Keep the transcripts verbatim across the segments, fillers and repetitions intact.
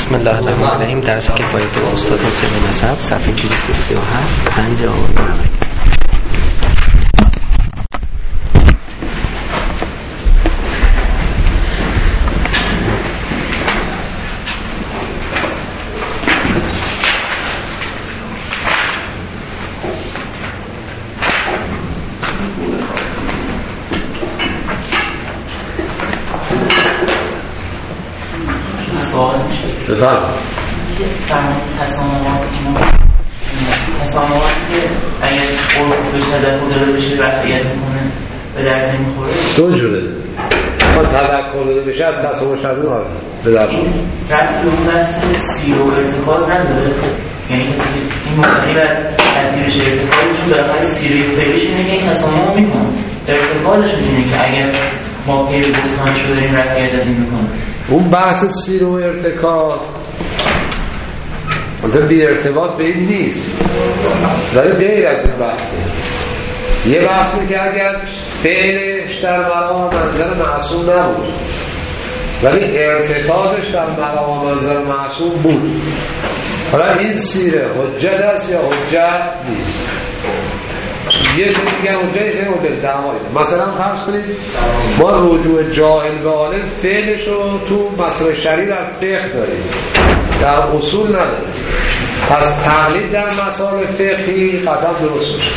بسم الله الرحمن الرحیم. درس کفایت استاد حسین نسب، صفحه دویست و سی و هفت، پنج آوان. بفرم تصاممات تصاممات که اگر قرب به تذکر داده بشه رفعیت میکنه به درد نمیخوره دو جوره. ما تذکر داده بشه از تصامم شدون ها به درد این رفت به اون بحث سیر و ارتکاز نداره. یعنی کسی که این مقدری بر تذیرش ارتکازشون در خواهی سیری فعلیش اینه که این تصامم رو میکنه. ارتکازشون اینه که اگر ما پیر بستانش رو داریم رفعیت از این میکنه. اون بحث سیر و ارتکاز مثلا بی ارتباط به این نیست، ولی غیر از این بحثه. یه بحثه که اگر فعلش در مقام منظر معصوم نبود ولی ارتکازش در مقام منظر معصوم بود، حالا این سیره حجت است یا حجت نیست. یه سری دیگه حجت نیست، یه حجت دعوایی. مثلا فرض کنید ما رجوع جاهل به عالم فعلش رو تو مسائل شرعی در فقه داریم، در اصول نداریم. پس تقلید در مسائل فقهی قطعا درست میشه.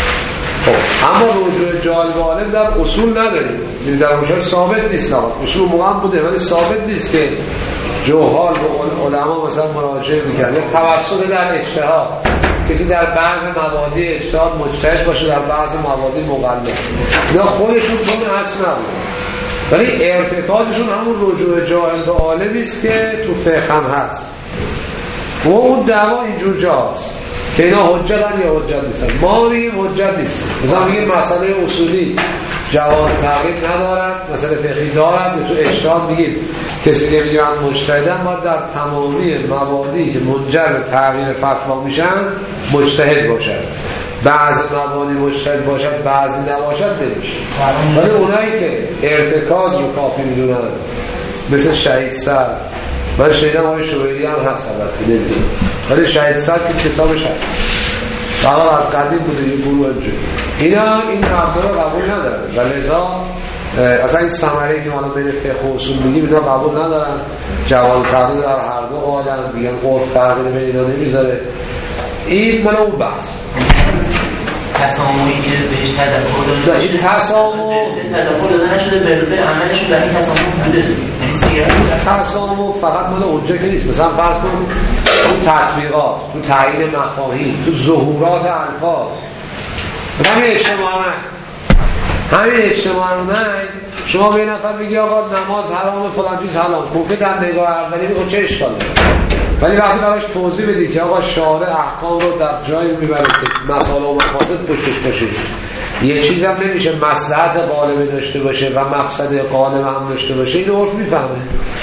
خب اما رجوع جاهل به عالم در اصول نداریم، یعنی در اصول ثابت نیست. اصول موقع بوده ولی ثابت نیست که جوهال به علما مثلا مراجعه میکنه یا توسط در اجتهاد. کسی در بعض مبادی اجتهاد مجتهد باشه، در بعض مبادی مقلد. اینا خودشون تون اصل نبود ولی ارتکازشون همون رجوع جاهل به عالمی است که تو فقه هم هست. و اون دعوا اینجور جاست که اینا حجت هم یا حجت نیستن. ما میگیم حجت نیست. مثلا میگیم مسئله اصولی جواز تغییر ندارد، مسئله فقهی دارد. تو اجتهاد میگیم کسی که میگه من مجتهدم ما در تمامی مبادی که منجر به تغییر فتوا میشن مجتهد باشد. بعضی مبادی مجتهد باشد بعضی نباشد نمیشه. ولی اونایی که ارتکاز رو کافی میدونن مثل شهید سر، من شهیدم آقای شویری هم هست البته نمیدونم، ولی شهید سر که کتابش هست فقط از قدیم بوده یه گروه انجور، اینا این رفتار رو قبول ندارن و لذا اصلا این ثمره که ما بین فقه و اصول میگیم اینا قبول ندارن. جواز تغییر در هر دو عالم میگن عرف فرقی بین اینا نمیذاره. این مال اون بحث تسامحی که بهش تذکر داده این تسامح تذکر داده نشده به عملشون در این تسامح بوده. یعنی سیره تسامح فقط مال اونجا که نیست. مثلا فرض کن تو تطبیقات، تو تعیین مفاهیم، تو ظهورات الفاظ، همین اجتماع همین اجتماع رو نه شما به نفر میگی آقا نماز حرام فلان چیز حرام، ممکن در نگاه اولی بگو چه اشکال داره، ولی وقتی براش توضیح بدی که آقا شارع احکام رو در جایی میبره که مسائل و مقاصد پشتش باشه، یه چیز هم نمیشه مصلحت غالبه داشته باشه و مقصد غالبه هم داشته باشه، این عرف میفهمه.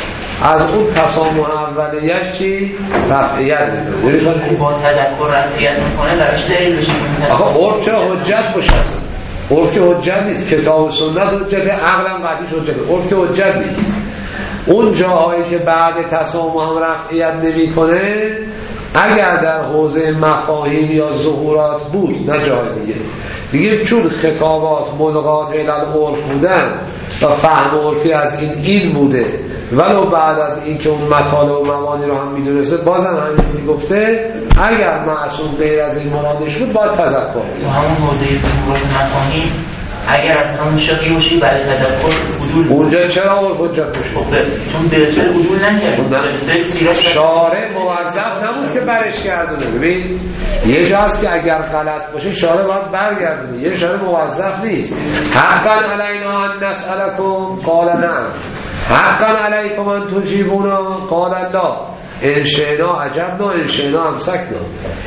از اون تسامح اولیه‌اش چی؟ رفعیت میکنه. با تذکر رفعیت میکنه براش دلیل بشه. آقا عرف چرا حجت باشه؟ اصلا عرف که حجت نیست. کتاب و سنت حجت، عقل هم قطعیش حجت. عرف که حجت نیست. اون جاهایی که بعد تسامح هم رفعیت نمی کنه اگر در حوزه مفاهیم یا ظهورات بود، نه جای دیگه. دیگه چون خطابات ملغات علل عرف بودن و فهم عرفی از این این بوده، ولو بعد از این که اون مطالب و موانی رو هم میدونسته بازم همین میگفته اگر معصوم غیر از این مرادش بود باید تذکر تو همون حوزه ظهورات مفاهیم اگر از همون شکل روشی بعد تذکر عدول اونجا چرا عرف حجت بشه؟ چون بالفعل عدول نکرد. شارع موظف نبود که برش گردونه. ببین یه جا هست که اگر غلط باشه شارع باید برگردونه، یه شارع موظف نیست. حقا علینا ان نسألکم قال نعم، حقا علیکم ان تجیبونا قال لا، ان شئنا عجبنا ان شئنا امسکنا.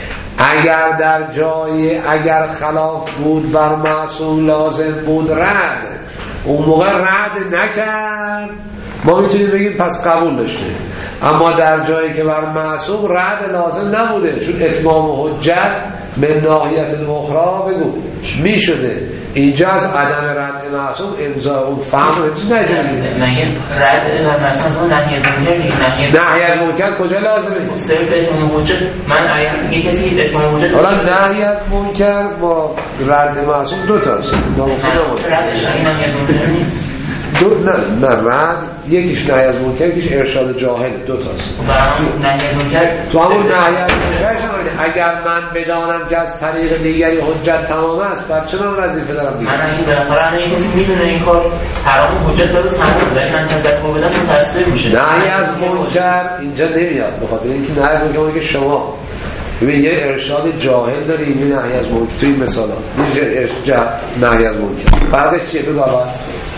اگر در جای اگر خلاف بود بر معصوم لازم بود رد، اون موقع رد نکرد ما میتونیم بگیم پس قبول داشته. اما در جایی که بر معصوم رد لازم نبوده، چون اتمام حجت من ناحیت اخرى بگو میشده، اینجا از عدم رد معصوم امضا اون فهم رو چی نجوری؟ مگه رد مثلا نهی از منکر نهی از منکر کجا لازمه؟ صرف اتمام حجت. من اگر یه کسی اتمام حجت حالا نهی از منکر با رد معصوم دو تاست. ردش این نهی از منکر نیست. دو نه نه رد یکیش نهی از منکر یکیش ارشاد جاهل دو تاست. نهی از منکر تو همون نهی از منکر اگر من بدانم که از طریق دیگری حجت تمام است بر چه من وظیفه دارم؟ من این بالاخره اگه کسی میدونه این کار حرام حجت داره تمام ولی من تذکر بدم متأثر میشه. نهی از منکر اینجا نمیاد به خاطر اینکه نهی از منکر که شما ببین یه ارشاد جاهل داری یه نهی از منکر توی مثالا یه ارشاد نهی از منکر فرقش چیه؟ بگو اول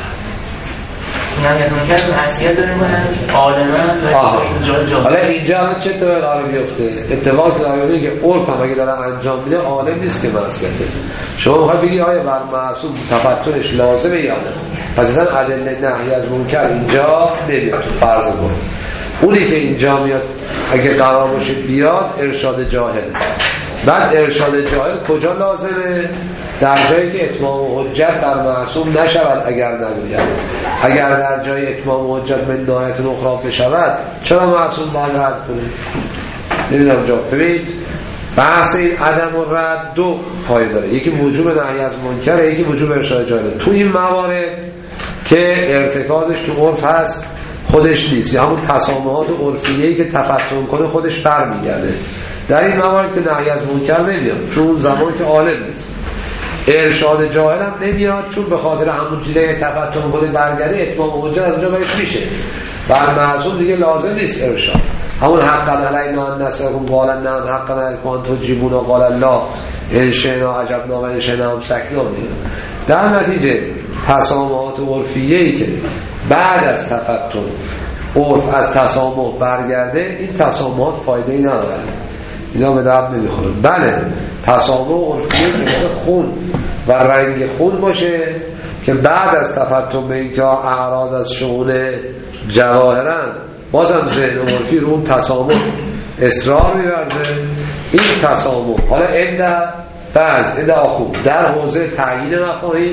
نهی از منکر معصیت داره میکنن عالمه و اینجا جاهل. حالا اینجا چه اتفاقی قرار بیفته؟ اتفاقی قرار بیفته که عرف هم اگه داره انجام میده عالم نیست که معصیته. شما میخوای بگی آیا بر معصوم تفتنش لازمه یا نه؟ پس اصلا ادله نهی از منکر اینجا نمیاد تو فرض بود. اونی که اینجا میاد اگه قرار باشه بیاد ارشاد جاهل. بعد ارشاد جاهل کجا لازمه؟ در جایی که اتمام حجت بر معصوم نشود اگر نگوید. اگر در جای اتمام حجت من نهایت اخرى بشود چرا معصوم باید رد کنید؟ نمیدونم جا ببینید بحث این عدم و رد دو پایه داره. یکی وجوب نهی از منکر یکی وجوب ارشاد جاهل. تو این موارد که ارتکازش تو عرف هست خودش نیست یا همون تسامحات عرفیه‌ای که تفتن کنه خودش برمیگرده. در این موارد که نهی از منکر نمیاد چون اون زمان که عالم نیست. ارشاد جاهل هم نمیاد چون به خاطر همون چیزی که تفتن کنه برگرده اتمام حجت از اونجا برش میشه. بر معصوم دیگه لازم نیست ارشاد. همون حقا علینا ان نسرهم قال نعم حقا علیکم تجیبون قال الله ان شئنا عجبنا و ان شئنا امسکنا. در نتیجه تسامحات عرفیه‌ای که بعد از تفتن عرف از تسامح برگرده این تسامحات فایده‌ای ندارن. اینا به درد نمیخوره. بله تسامح عرفی مثل خون و رنگ خون باشه که بعد از تفتن به اینکه اعراض از شؤون جواهرن بازم ذهن عرفی رو اون تسامح اصرار می‌ورزه. این تسامح حالا عده فرض عده آخون در حوزه تعیین مفاهیم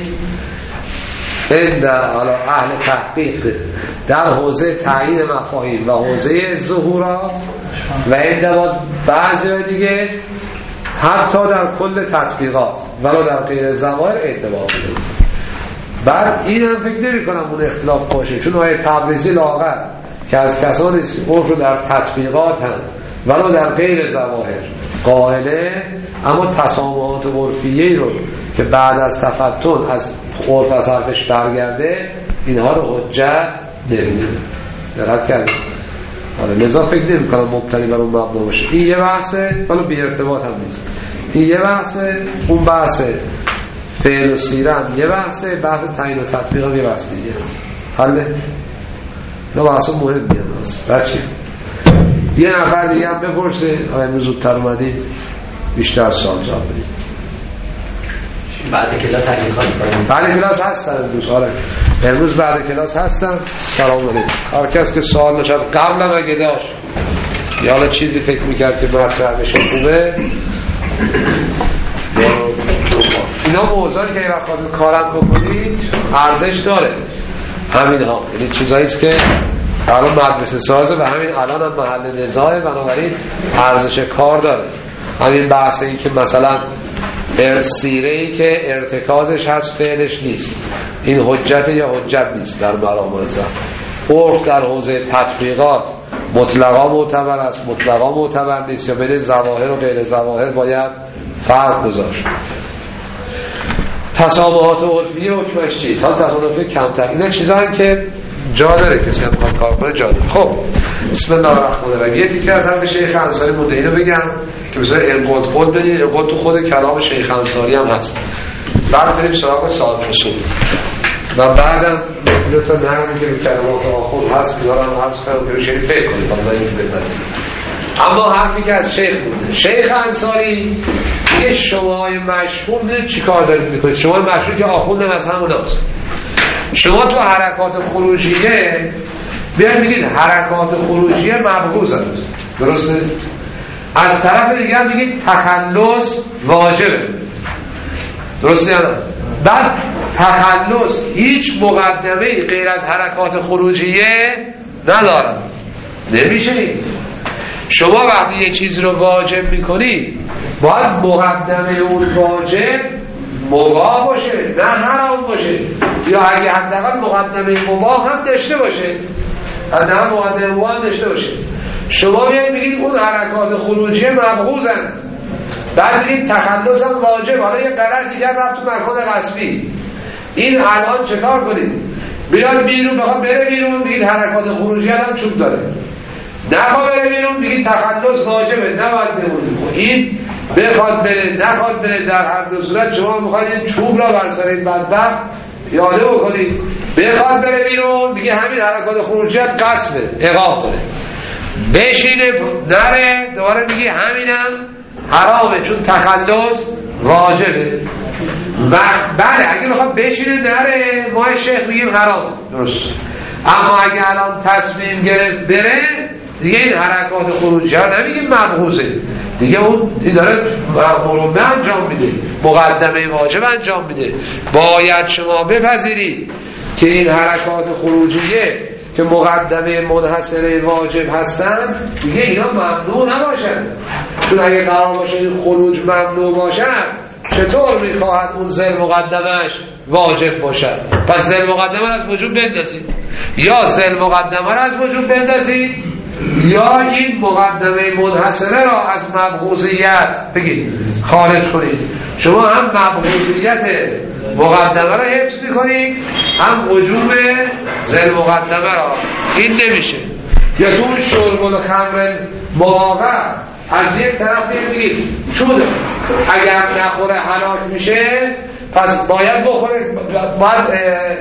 عده حالا اهل تحقیق در حوزه تعیین مفاهیم و حوزه ظهورات و عده بعضی دیگه حتی در کل تطبیقات ولو در غیر ظواهر اعتبار بده. بعد این هم فکر نمی کنم اون اختلاف باشه چون آیه تبریزی لاغر که از کسانی است که عرف در تطبیقات هم ولو در غیر ظواهر قائله اما تسامحات عرفیه‌ای رو که بعد از تفتن از عرف از حرفش برگرده اینها رو حجت نمیدونه. دقت کردید؟ آره لذا فکر نمی کنم مبتنی بر اون مبنا باشه. این یه بحثه ولو بی ارتباط هم نیست. این یه بحثه اون بحثه فعل و سیره هم یه بحثه بحث تعیین و تطبیق هم یه بحث دیگه است. حله؟ نه بحث مهم بیان هست. بچه یه نفر دیگه هم بپرسه آقای امروز زودتر اومدید بیشتر سوال جواب بدید. بعد کلاس تحقیقات کنیم. بعد کلاس هستن امروز. آره امروز بعد کلاس هستن. سلام علیکم. هر کس که سوال داشت از قبل هم اگه داشت یا حالا چیزی فکر میکرد که مطرح بشه خوبه اینا موضوعی که اینا خواست کارم بکنید ارزش داره. همین ها یعنی چیزایی است که الان مدرسه سازه و همین الان هم محل نزاعه بنابراین ارزش کار داره. همین بحثی که مثلا سیره‌ای که ارتکازش هست فعلش نیست این حجت یا حجت نیست در مرام الزم. عرف در حوزه تطبیقات مطلقا معتبر است مطلقا معتبر نیست یا بین ظواهر و غیر ظواهر باید فرق گذاشت. تسامحات عرفی حکمش چیست؟ حالا تسامحات کمتر اینا چیزایی که جا داره کسی هم خواهد کار کنه جا داره. خب بسم الله الرحمن الرحیم. یه تیکه از هم به شیخ انصاری مونده اینو بگم که بذار القد خود بدید. القد تو خود کلام شیخ انصاری هم هست. بعد بریم سراغ سال فصول و بعدم دو تا نرمی که به کلمات آخر هست که دارم حرف کنم که شیخ فکر کنید باید این بپرسید. اما حرفی که از شیخ بوده شیخ انصاری یه شماهای مشهور میدونید چی کار دارید میکنید. شماهای مشهور که آخوندن از همون هست. شما تو حرکات خروجیه بیاید میگید حرکات خروجیه مبغوض است درسته؟ از طرف دیگر میگید تخلص واجبه درسته یا نه؟ بعد تخلص هیچ مقدمه غیر از حرکات خروجیه ندارد، نمیشه. شما وقتی یه چیز رو واجب میکنی باید مقدمه اون واجب مباح باشه نه حرام باشه، یا اگه حداقل مقدمه مباح هم داشته باشه، حداقل مقدمه مباح داشته باشه. شما میایید بگید اون حرکات خروجی مبغوضند، بعد بگید تخلص هم واجب. حالا یه غلطی کرد رفت تو مکان قصبی، این الان چه کار کنید؟ بیاد بیرون، بخواد بره بیرون بگید حرکات خروجی هم چوب داره، نخواد بره بیرون بگید تخلص واجبه نباید بمونید. این بخواد بره نخواد بره، در هر دو صورت شما میخواید این چوب را بر سر این بدبخت پیاده بکنید. بخواد بره بیرون دیگه همین حرکات خروجی هم قصبه، اقام داره. بشینه نره دوباره میگی همینم حرامه چون تخلص واجبه. و بله اگه بخواد بشینه نره ما شیخ میگیم حرام، درست. اما اگه الان تصمیم گرفت بره دیگه این حرکات خروجی ها نمیگیم مبغوضه، دیگه اون داره مقرمه انجام میده، مقدمه واجب انجام میده. باید شما بپذیرید که این حرکات خروجیه که مقدمه منحصره واجب هستن دیگه اینا ممنوع نباشن، چون اگه قرار باشه این خروج ممنوع باشن چطور میخواهد اون زل مقدمش واجب باشد؟ پس زل مقدمه از وجود بندازید، یا زل مقدمه را از وجود بندازید یا این مقدمه منحصره را از مبغوضیت بگید خارج کنید. شما هم مبغوضیت مقدمه را حفظ میکنید هم وجوب زل مقدمه را، این نمیشه. یا تو اون شرب الخمر مواقع از یک طرف بگید چون اگر نخوره هلاک میشه پس باید بخوره، باید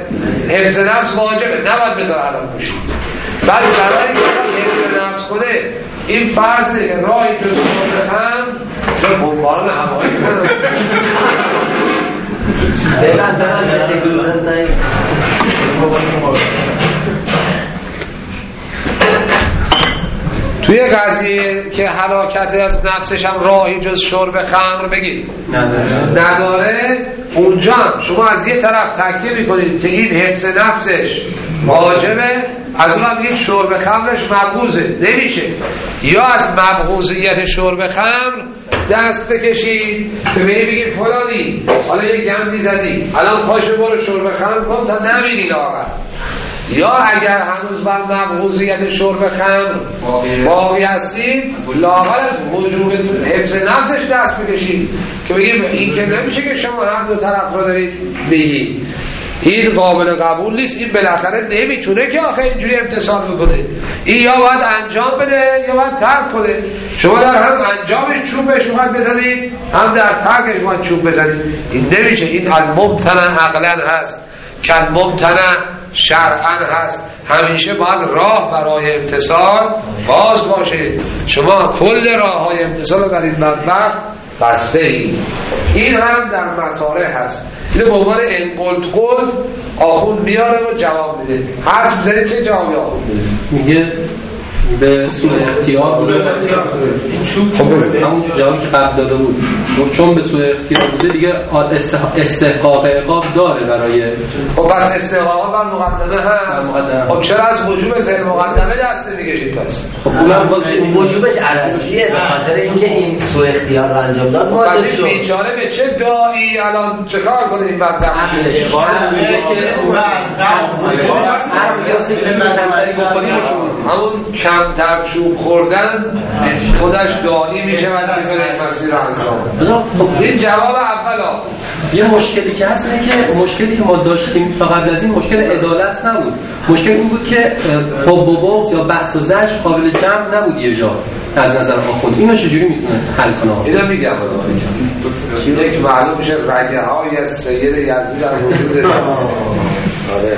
حفظ نفس واجبه نباید بذار هلاک میشه. بعد برای که حفظ نفس کنه این فرضه که راهی جز شرب خمر چون بمباران هوایی کنم توی قضیه که هلاکت از نفسش هم راهی جز شرب خمر بگید نداره، اونجا شما از یه طرف تکیه میکنید که این حفظ نفسش واجبه، از اون هم بگید شرب خمرش مبغوضه، نمیشه. یا از مبغوضیت شرب خمر دست بکشید که بگید بگید فلانی حالا یه گندی زدی الان پاشو برو شرب خمر کن تا نمیری لاغر. یا اگر هنوز بر مبغوضیت شرب خمر باقی هستید لاغر از وجوب حفظ نفسش دست بکشید که بگید این که نمیشه که شما هم دو طرف رو دارید بگید، این قابل قبول نیست، این بالاخره نمیتونه که آخه اینجوری امتثال بکنه، این یا باید انجام بده یا باید ترک کنه. شما در هم انجامش چوب بهش باید بزنید هم در ترکش باید چوب بزنید، این نمیشه. این الممتنع عقلا هست که الممتنع شرعا هست، همیشه باید راه برای امتثال باز باشه. شما کل راه های امتثال بر این بدبخت بسته اید. این هم در مطارح هست، اینو به عنوان این قلت قلت آخوند میاره و جواب میده. حرف بزنید چه جوابی آخوند میده؟ میگه به سوء اختیار بوده. خب همون جوابی که قبل داده بود چون به سوء اختیار بوده دیگه استحقاق عقاب داره برای. خب پس استحقاق بر مقدمه هست. خب چرا از وجوب زیر مقدمه دست نمیکشید پس؟ خب اونم وجوبش علتیه به خاطر اینکه این سوء اختیار رو انجام داد. پس این بیچاره به چه دایی الان چه کار کنه این بدبخت؟ همون کمتر چوب خوردن خودش دایی میشه و میفره مسیر انسان. این جواب اول آخر. یه مشکلی که هست اینه که مشکلی که ما داشتیم فقط از این مشکل عدالت نبود، مشکل این بود که حب و بغض یا بحث و زجر قابل جمع نبود یه جا از نظر آخوند. اینو چجوری میتونه حل کنه؟ اینو میگم خدا یک معلوم میشه رگه های از سید یزدی در وجود راست. آره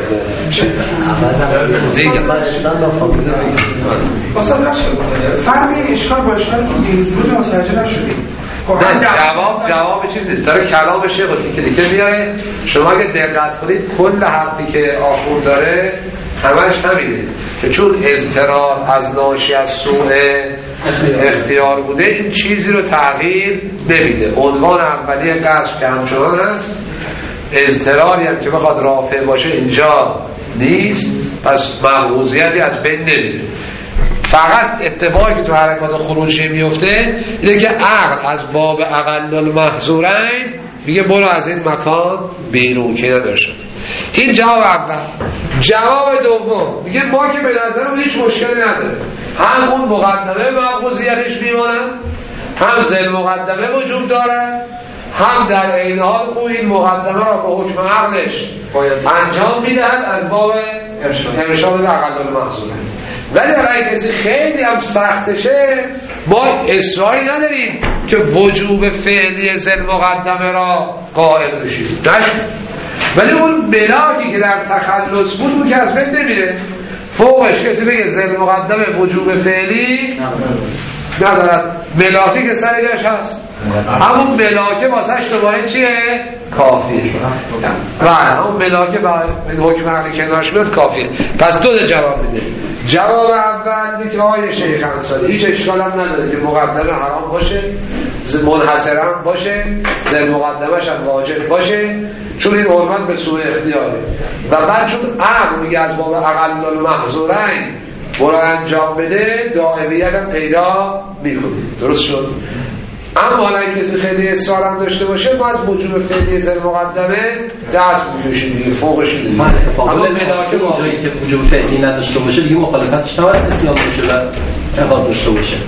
اصلا فرمی اشکال با اشکالی که دیروز بود متوجه نشدیم. جواب جواب چیز نیست، داره کلام شیخ رو تیکه تیکه میاره. شما اگه دقت کنید کل حرفی که آخوند داره همش همینه که چون اضطرار از ناشی از سوء اختیار بوده این چیزی رو تغییر نمیده. عنوان اولیه قصد که همچنان هست، اضطراری هم که بخواد رافع باشه اینجا نیست، پس مقبوضیتی از بین نمیره. فقط اتفاقی که تو حرکات خروجی میفته اینه که عقل از باب اقل المحظورین میگه برو از این مکان بیرون که نداره شد. این جواب اول. جواب دوم میگه ما که به نظرم هیچ مشکلی نداره، هم اون مقدمه مقبوضیتش میمونه، هم ذل مقدمه وجود داره، هم در این حال او این مقدمه را به حکم عقلش انجام میدهد از باب ارشاد اقل المحظورین. ولی اگه کسی خیلی هم سختشه ما اصراری نداریم که وجوب فعلی ذل مقدمه را قائل بشیم، نشد. ولی اون ملاکی که در تخلص بود اون که از بین نمیره. فوقش کسی بگه ذل مقدمه وجوب فعلی ندارد، ملاکی که سریعش هست، همون ملاکه واسهش دوباره چیه؟ کافیه. بله همون ملاکه با حکم عقلی کنارش میاد کافیه. پس دو تا جواب میده. جواب اول میگه آیه شیخ انصاری هیچ اشکال هم نداره که مقدمه حرام باشه، منحصر هم باشه، ذل مقدمش هم واجب باشه، چون این حرمت به سوء اختیاره. و بعد چون عقل میگه از باب اقل المحظورین برو انجام بده، دائمیت هم پیدا میکنه. درست شد؟ اما اگه کسی خیلی اصرار هم داشته باشه ما از وجوب فعلی ذل مقدمه دست میکشیم دیگه، فوقش میدیم. اما ملاکه واقعی که وجوب فعلی نداشته باشه دیگه مخالفتش نباید اسیان باشه و اقاد داشته باشه.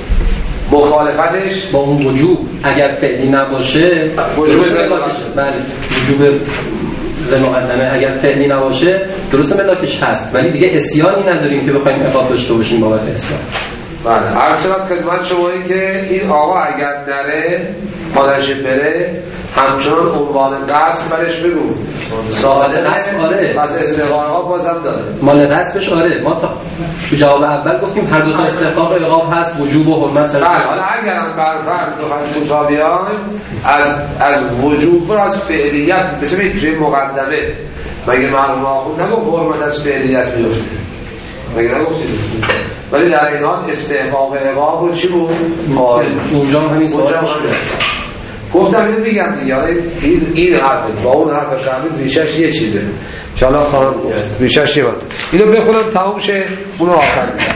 مخالفتش با اون وجوب اگر فعلی نباشه وجوب ذل مقدمه، بله وجوب ذل مقدمه اگر فعلی نباشه درسته ملاکش هست، ولی دیگه اسیانی نداریم که بخوایم اقاد داشته باشیم بابت اسیان. بله هر صورت خدمت شمایی که این آقا اگر نره پادش بره همچنان عنوان قصد برش بگو ساعت قصد. آره پس استحقاق بازم داره مال قصدش. آره ما تا تو جواب اول گفتیم هر دو تا استحقاق اقاب هست، وجوب و حرمت. بله حالا اگر هم برفرض بخوایم مطابقان از از وجوب و از فعلیت مثل یک مقدمه مگه مرحوم آخوند نگو حرمت از فعلیت میفته، مگه نگفتید؟ ولی در این حال استحقاق عقاب رو چی بود؟ اونجا همین سوال شده. گفتم اینو میگم دیگه، این این حرف با اون حرف قبلی ریشش یه چیزه که حالا خواهم گفت. ریشش یه وقت اینو بخونم تموم شه اونو آخر میگم.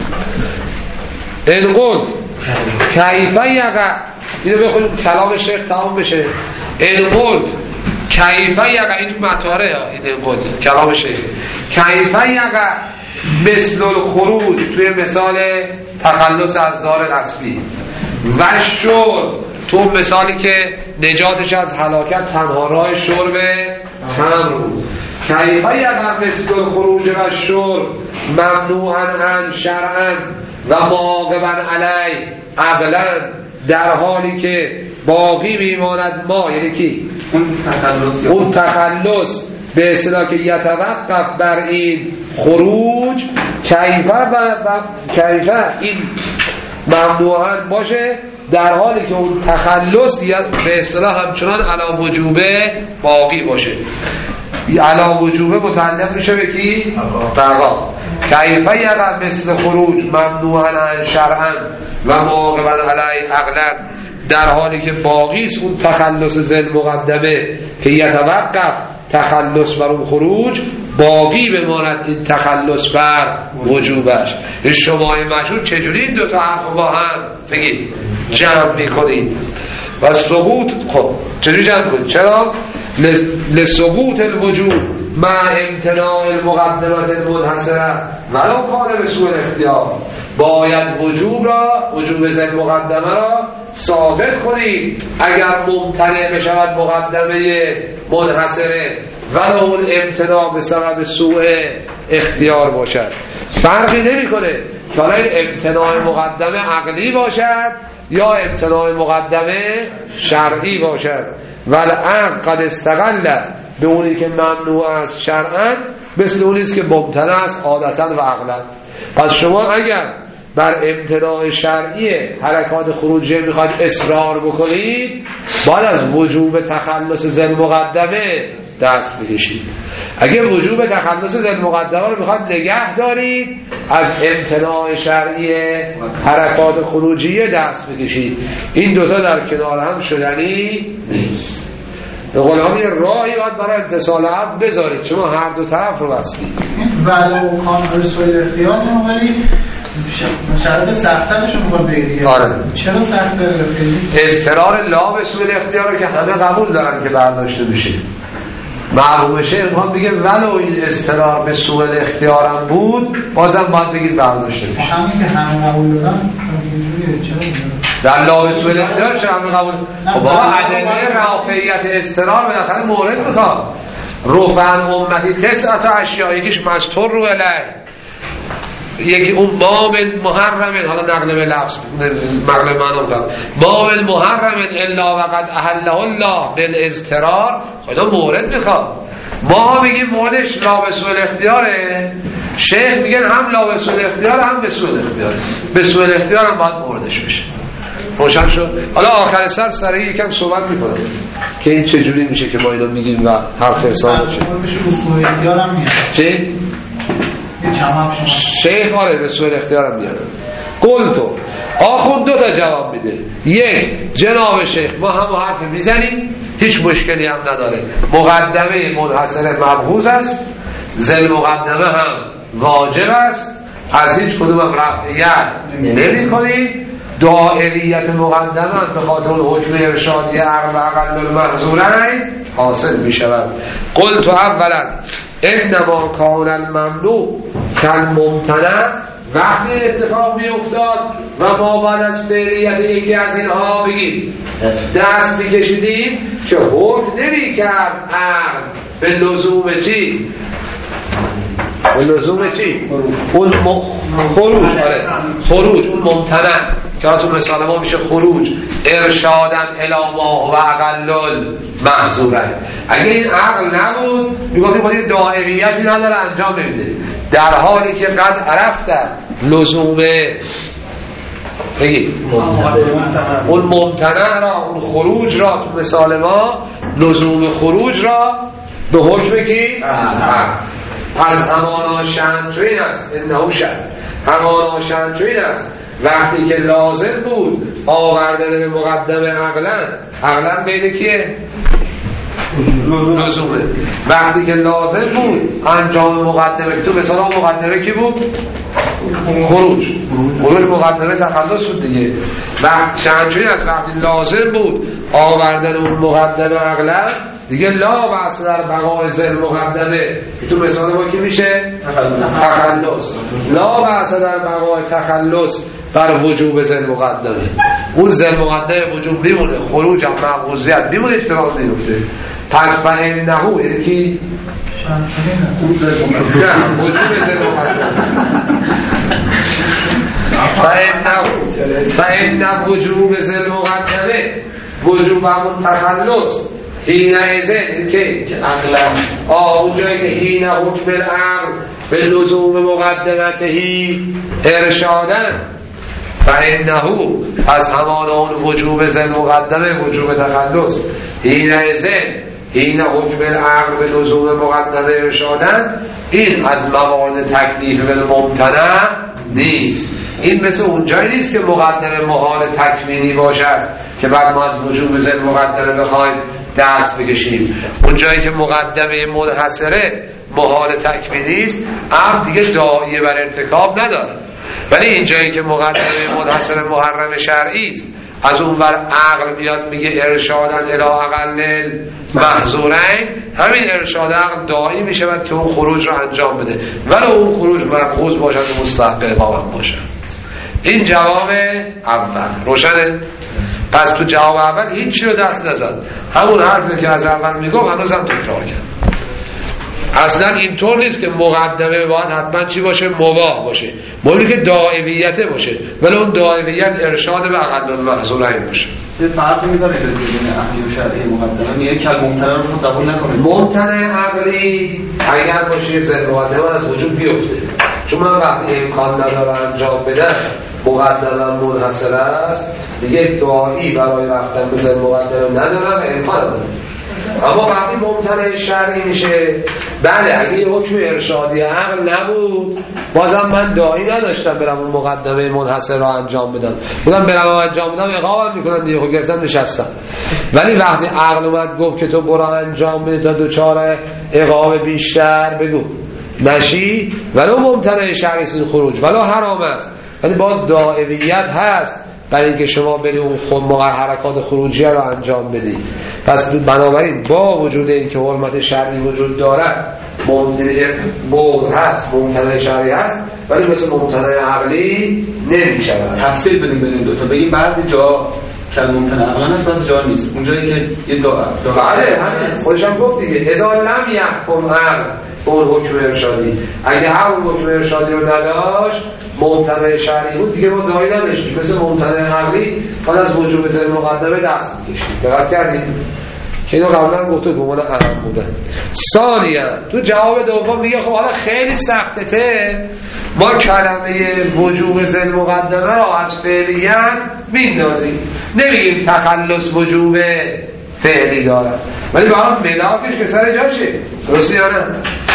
این قد کیفه یقع، اینو بخونیم کلام شیخ تمام بشه. این قد کیفه یقع، این مطاره ها، این قد کلام شیخ. کیفه یقع مثل الخروج توی مثال تخلص از دار اصلی و شرب تو مثالی که نجاتش از هلاکت تنها راه شرب خمر بود. کیفه یقع مثل الخروج و شرب ممنوعا عن شرعا و معاقبا علی عقلا، در حالی که باقی میماند ما، یعنی کی؟ اون تخلص اون تخلص به اصطلاح که یتوقف بر این خروج کیفه و کیفه این ممنوعا باشه، در حالی که اون تخلص به اصطلاح همچنان علی وجوبه باقی باشه. علی وجوبه متعلق میشه به کی؟ بقا. کیفه یقع مثل خروج ممنوعا عن شرعا و معاقبا علی عقلا، در حالی که باقی است اون تخلص ذل مقدمه که یتوقف تخلص بر اون خروج، باقی بماند این تخلص بر وجوبش. این شمای مشهور چجوری این دوتا حرف با هم بگید جمع میکنید و سقوط، خب چجوری جمع کنید؟ چرا؟ لسقوط الوجوب مع امتناع المقدمات المنحصره ولو کان به سوء الاختیار، باید وجوب را وجوب ذل مقدمه را ثابت کنید اگر ممتنع بشود مقدمه منحصره ولو اون امتناع به سبب سوء اختیار باشد. فرقی نمیکنه که حالا این امتناع مقدمه عقلی باشد یا امتناع مقدمه شرعی باشد. والعقل قد استقل به اونی که ممنوع است شرعا مثل اونیست که ممتنع است عادتا و عقلا. پس شما اگر بر امتناع شرعی حرکات خروجی میخواید اصرار بکنید باید از وجوب تخلص ذل مقدمه دست بکشید. اگر وجوب تخلص ذل مقدمه رو میخواید نگه دارید از امتناع شرعی حرکات خروجی دست بکشید. این دوتا در کنار هم شدنی نیست. به قول یه راهی باید برای اتصال عقل بذارید، شما هر دو طرف رو بستید. ولی و کانال سوء اختیار نه، ولی شرط سخت‌ترشون میخواد بگید. آره. چرا سخت‌تره خیلی؟ اضطرار لا به سوء الاختیار رو که همه قبول دارن که برداشته بشه. معلومه شه میخوام بگه ولو این اضطرار به سوء الاختیارم بود بازم باید بگید برداشته بشه. همین که همه قبول دارن اینجوریه، چرا در لا به سوء الاختیار چرا همه قبول؟ خب بابا ادله رافعیت اضطرار بالاخره مورد میخواد. رفعن امتی تسعت اشیاء، یکیش مستور رو الیه، یکی اون باب محرم، حالا نقل به لفظ نقل معنا میگم، باب محرم الا وقد احله الله بالاضطرار، خدا مورد میخواد. ما میگیم موردش لا به سوء الاختیاره، شیخ میگن هم لا به سوء الاختیار هم به سوء الاختیار، به سوء الاختیار هم باید موردش بشه. روشن شد؟ حالا آخر سر سریع یکم صحبت میکنم که این چجوری میشه که ما اینو میگیم و حرف حساب بشه. سوء اختیار هم میاد. چی؟ شیخ آره به سوء اختیارم میارم. قول تو آخوند دو تا جواب میده. یک، جناب شیخ ما هم حرف میزنیم، هیچ مشکلی هم نداره، مقدمه منحصر مبغوض است، ذل مقدمه هم واجب است، از هیچ کدوم هم رفعیت نمی کنیم. دائریت مقدمه به خاطر حکم ارشادی عقل و اقل المحظورین حاصل می شود. قل تو اولا انما کان الممنوع کل ممتنع، وقتی اتفاق می افتاد و ما بعد از فعلیت یکی از اینها بگیم دست می کشیدیم که حکم نمی کرد عقل به لزوم چی؟ به لزوم چی؟ اون خروج، آره خروج، اون ممتنع که تو مثال ما میشه خروج ارشادن الی ما و اقل محظورن. اگه این عقل نبود میگفتیم خود دائریتی نداره انجام نمیده، در حالی که قد عرفته لزوم بگید اون ممتنع را، اون خروج را تو مثال ما لزوم خروج را به حکم کی؟ پس همانا شنجوین است، انهو شد همانا شنجوین است وقتی که لازم بود آوردن به مقدم عقلن، عقلن بین کیه؟ لزومه. وقتی که لازم بود انجام مقدمه، تو مثلا مقدمه کی بود؟ خروج. خروج مقدمه تخلص بود دیگه. وقت شنجوین است وقتی لازم بود آوردن اون مقدمه عقلن دیگه لا بحث در بقای ذل مقدمه، تو مثال ما کی میشه؟ تخلص. لا بحث در بقای تخلص بر وجوب ذل مقدمه، اون ذل مقدمه وجوب میمونه، خروج هم مقبوضیت میمونه، اشتراک میفته. پس فإنه یعنی کی؟ اون ذل مقدمه وجوب ذل مقدمه فإنه فإنه وجوب ذل مقدمه وجوب همون تخلص هینه ازن که عقلا آه اون جایی که هینه حکم العقل به لزوم مقدمتهی ارشادن و انهو پس همان اون وجوب ذل مقدمه وجوب تخلص هینه ازن هینه حکم العقل به لزوم مقدمه ارشادن، این از موارد تکلیف بالممتنع نیست. این مثل اونجایی نیست که مقدمه محال تکوینی باشد که بعد ما از وجوب ذل مقدمه بخوایم دست بکشیم. اونجایی که مقدمه منحصره محال تکوینی است عقل دیگه داعیه بر ارتکاب نداره. ولی اینجایی که مقدمه منحصره محرم شرعی است، از اون بر عقل میاد میگه ارشادن الی اقل محظورین، همین ارشاد عقل داعی میشود که اون خروج رو انجام بده ولی اون خروج مبغوض باشد و مستحق اقامت باشد. این جواب اول روشنه؟ پس تو جواب اول هیچی رو دست نزد، همون حرفی که از اول میگم هنوزم تکرار کرد. اصلا اینطور نیست که مقدمه باید حتما چی باشه؟ مباح باشه، مولی که دائمیته باشه، ولی اون دائمیت ارشاد به اقل المحظورین باشه. چه فرقی میذاره که بین عقلی و شرعی مقدمه؟ میگه که ممتنع رو قبول نکنه. ممتنع عقلی اگر باشه ذل مقدمه از وجود بیفته، چون من وقتی امکان نداره انجام بدم مقدمه منحصر است دیگه دعایی برای رفتن به ذل مقدمه ندارم امکان ندارم. اما وقتی ممتنع شرعی میشه، بله اگه یه حکم ارشادی عقل نبود بازم من داعی نداشتم برم اون مقدمه منحصر را انجام بدم، بودم برم انجام بدم اقامت میکنم دیگه، خب گرفتم نشستم. ولی وقتی عقل اومد گفت که تو برو انجام بده تا دوچار اقامه بیشتر بگو نشی، ولو ممتنع شرعی خروج ولو حرام است، ولی باز داعیت هست برای اینکه شما بری اون خود موقع حرکات خروجیه رو انجام بدی. پس بنابراین با وجود اینکه حرمت شرعی وجود دارد، ممتنع بغض هست، ممتنع شرعی هست، ولی مثل ممتنع عقلی نمی‌شود. تفصیل بدیم بین دو تا، بگیم بعضی جا که ممتنع عقلان هست بعضی جا نیست، اونجایی که یه دو بله همین خودشم گفت دیگه، اذا لم یحکم عقل اون حکم ارشادی، اگه همون حکم ارشادی رو نداشت ممتنع شرعی بود دیگه ما داعی نداشتیم، مثل ممتنع عقلی فقط از وجوب ذل مقدمه دست می‌کشید. دقت کردید که اینو قبلا گفته به عنوان اهم بوده. ثانیاً تو جواب دوم میگه خب حالا خیلی سخته تر ما کلمه وجوب ذل مقدمه رو از فعلیاً میندازیم، نمیگیم تخلص وجوب فعلی داره، ولی برای ملاکش که سر جاشه، درسته یا نه؟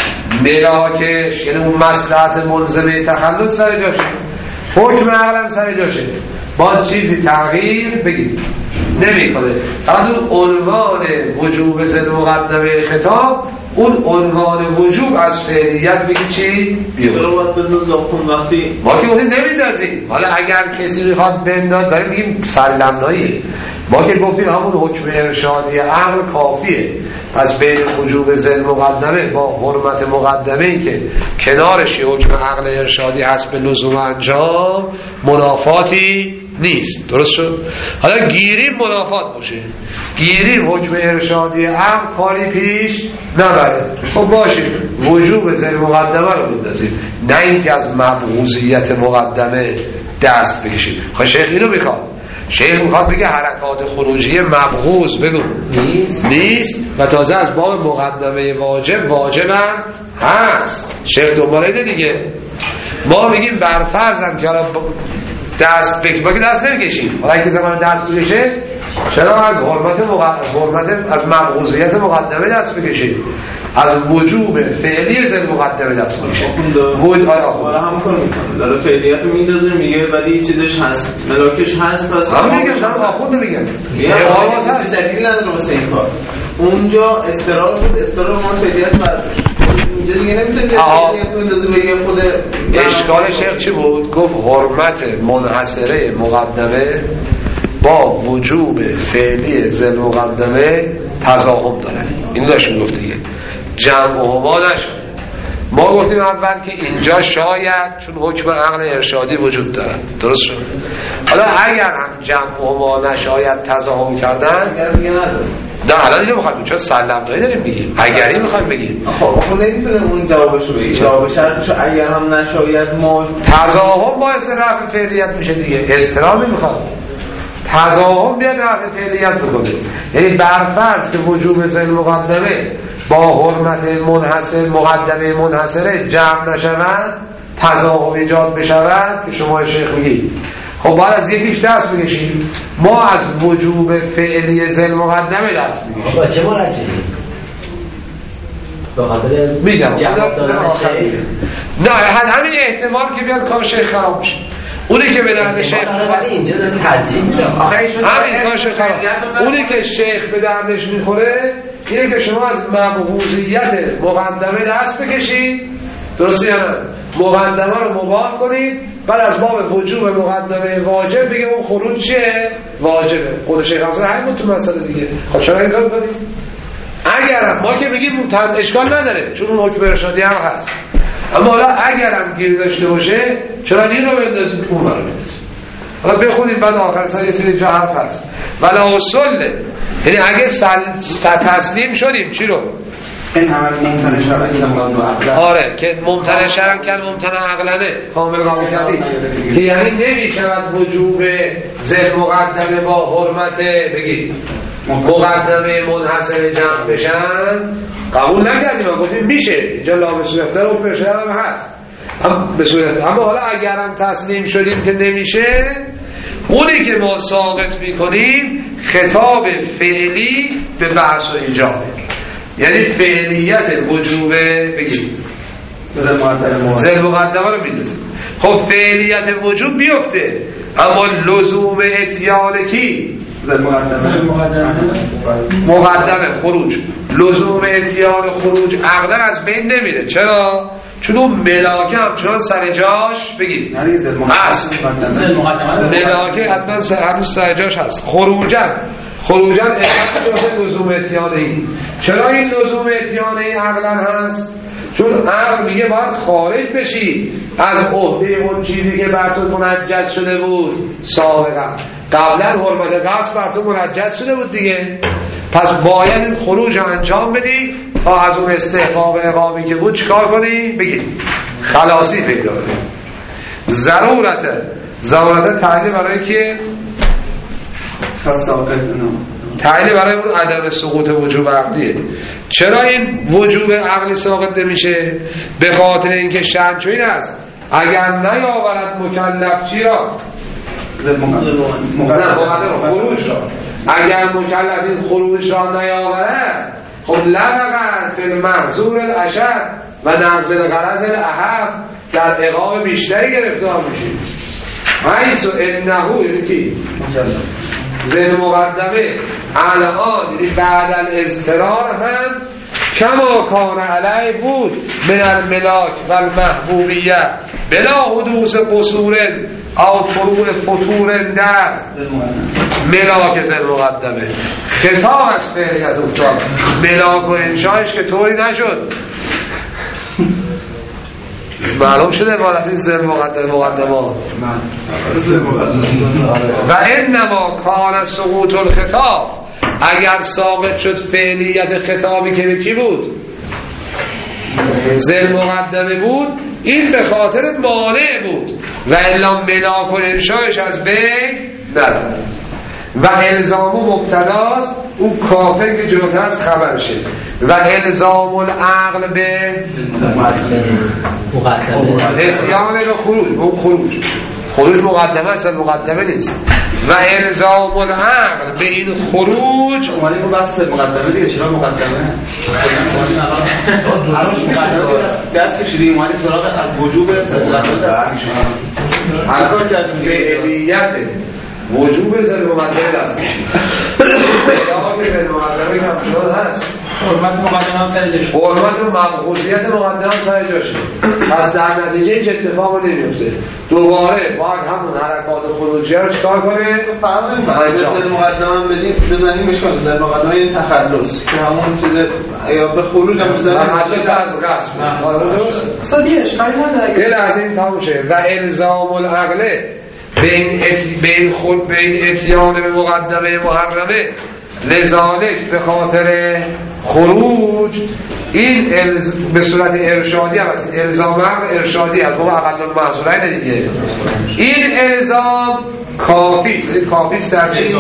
ملاکش یعنی اون مصلحت ملزمه تخلص سر جاشه، حکم عقلم سر جاشه، باز چیزی تغییر بگید نمی کنه. فقط اون عنوان وجوب ذل مقدمه خطاب، اون عنوان وجوب از فعلیت بگید چی؟ ضرورت بندازم وقتی ما که گفتیم نمیندازیم. حالا اگر کسی میخواد بنداز داریم میگیم سلمنایی، ما که گفتیم همون حکم ارشادی عقل کافیه. پس بین وجوب ذل مقدمه با حرمت مقدمه ای که کنارش حکم عقل ارشادی هست به لزوم انجام منافاتی نیست، درست شد؟ حالا گیریم منافات باشه، گیریم حکم ارشادی عقل کاری پیش نبره، خب باشه وجوب ذل مقدمه رو بندازیم، نه اینکه از مبغوضیت مقدمه دست بکشیم. خب شیخ اینو میخواد، شیخ میخواد بگه حرکات خروجی مبغوض بگو نیست نیست و تازه از باب مقدمه واجب واجبم هست. شیخ دنباله اینه دیگه. ما میگیم برفرضم که دست بکشیم، باید دست نمیکشیم، حالا اگه زمان دست بکشه چرا از حرمت مقدمه حرمت از مبغوضیت مقدمه دست بکشیم، از وجوب فعلی ذل مقدمه دست بکشیم. بود حالا هم کار میکنه داره فعلیت رو میندازه میگه ولی چیزش هست ملاکش هست، پس هم میگه شما خود میگن اقامت هست دلیل نداره واسه این کار. اونجا استقرار بود، استقرار ما فعلیت برداشت، اینجا دیگه نمیتونه فعلیت بندازه بگه خود. اشکال شیخ چی بود؟ گفت حرمت منحصره مقدمه با وجوب فعلی ذل مقدمه تضاهم داره. این داشت میگفت دیگه جمع و هما نشد. ما گفتیم اول که اینجا شاید چون حکم عقل ارشادی وجود داره، درست شد؟ حالا اگر هم جمع و هما نشاید تضاهم کردن اگر میگه نداره، نه الان اینو میخوایم چون سلم داری داریم بگیم اگری میخوایم بگیم. خب اون نمیتونه اون جوابشو بگه، جواب شرطشو اگر هم نشاید ما تضاهم باعث رفع فعلیت میشه دیگه، استرام نمیخواد تضاهم بیاد رفع فعلیت بکنه. یعنی برفرض که وجوب ذل مقدمه با حرمت منحصر مقدمه منحصره جمع نشود، تضاهم ایجاد بشود که شما شیخ میگید خب باید از یکیش دست بکشیم. ما از وجوب فعلی ذل مقدمه دست بکشیم. با چه مرجعی؟ میگم جواب دادن شیخ نه همین احتمال که بیاد کار شیخ خراب بشه، اونی که به درد شیخ ولی اینجا داره ترجیح میشه. همین کارش خراب. اونی که شیخ به دردش میخوره اینه که شما از مبغوضیت مقدمه دست بکشید، درسته یا نه؟ مقدمه رو مباح کنید، بعد از باب وجوب مقدمه واجب بگه اون خروج چیه؟ واجبه. خود شیخ اصلا همین بود تو مسئله دیگه. خب چرا این کار کنید؟ اگر ما که بگیم اشکال نداره چون اون حکم ارشادی هم هست، اما حالا اگر هم گیر داشته باشه چرا این رو بندازیم اون رو بندازیم. حالا بخونیم بعد آخر سر یه سری جا حرف هست ولا اصله، یعنی اگه سل... تسلیم شدیم چی رو؟ این عمل ممتنع شرعی. آره که ممتنع شرعی کن ممتنع عقلانه کامل قبول کردی که یعنی نمیشود وجوب ذل مقدمه با حرمت بگید مقدمه منحصر جمع بشن، قبول نکردیم و گفتیم میشه اینجا لامس اختر و پرشده هم هست، اما به صورت اما حالا اگرم تسلیم شدیم که نمیشه، اونی که ما ثابت میکنیم خطاب فعلی به بحث و ایجاب، یعنی فعلیت وجوب بگیم زل مقدمه رو میدازیم. خب فعلیت وجوب بیفته، اما لزوم اتیان کی؟ زل مقدمه مقدمه خروج، لزوم اتیان خروج عقدن از بین نمیره. چرا؟ چون اون ملاکه همچنان سر جاش بگید هست، ملاکه حتما هنوز سر جاش هست. خروجن خروجن احتیاط لزوم اتیانهی. چرا این لزوم اتیانهی عقلن هست؟ چون عقل میگه باید خارج بشی از عهده اون چیزی که بر تو منجز شده بود سابقا. قبلا حرمت قصد بر تو منجز شده بود دیگه، پس باید این خروج انجام بدی تا از اون استحقاق اقامی که بود چکار کنی؟ بگید خلاصی پیدا کنی. ضرورته ضرورته تعلیل برای که تعلیل برای اون عدم سقوط وجوب عقلیه. چرا این وجوب عقلی ساقط نمیشه؟ به خاطر اینکه شأن چو این است اگر نیاورد مکلف چی را؟ مقدر خروج را. اگر مکلف این خروج را نیاورد، خب لبقا فی المحظور الاشد و نقض الغرض الاهم در اقام بیشتری گرفتار میشید. حیث انه یعنی کی؟ ذهن مقدمه الان یعنی بعد الاضطرار هم کما کان علیه بود من الملاک و المحبوبیه بلا حدوث قصور او طروع فتور در ملاک ذهن مقدمه. خطاب از فعلیت افتاد، ملاک و انشایش که طوری نشد. معلوم شده عبارت این ذهن مقدمه مقدمات و انما کان سقوط الخطاب، اگر ساقط شد فعلیت خطابی که به کی بود؟ ذهن مقدمه بود، این به خاطر مانع بود و الا ملاک و انشایش از بین نداره و الزام مبتداست اون کافر که جلوتر از خبرشه و الزام العقل به اتیان به خروج. اون خروج خروج مقدمه اصلا مقدمه نیست و الزام العقل به این خروج اومدیم رو بحث مقدمه دیگه. چرا مقدمه؟ دست کشیدیم اومدیم سراغ از وجوب مقدمه دست کشیدیم از فعلیت وجوب زل مقدمه دست کشید. یا که زل مقدمه که همچنان هست، حرمت مقدمه هم سر جاشه، حرمت و مقبولیت مقدمه هم سر جاشه. پس در نتیجه هیچ اتفاق نمیفته. دوباره باید همون حرکات خروجی رو چکار کنه؟ فرق نمیکنه زل مقدمه بدیم بزنیم بشکنیم زل مقدمه این تخلص که همون چیزه یا به خروج هم بزنیم تخلص از قصد اصلا دیگه اشکالی نداره. یه لحظه این تموم شه. و الزام العقله به این به این خود به این اتیان به مقدمه محرمه لذالک به خاطر خروج این الز... به صورت ارشادی هم هست. الزام ارشادی از موقع اقل المحظورین دیگه. این الزام کافی است. کافی است در چی؟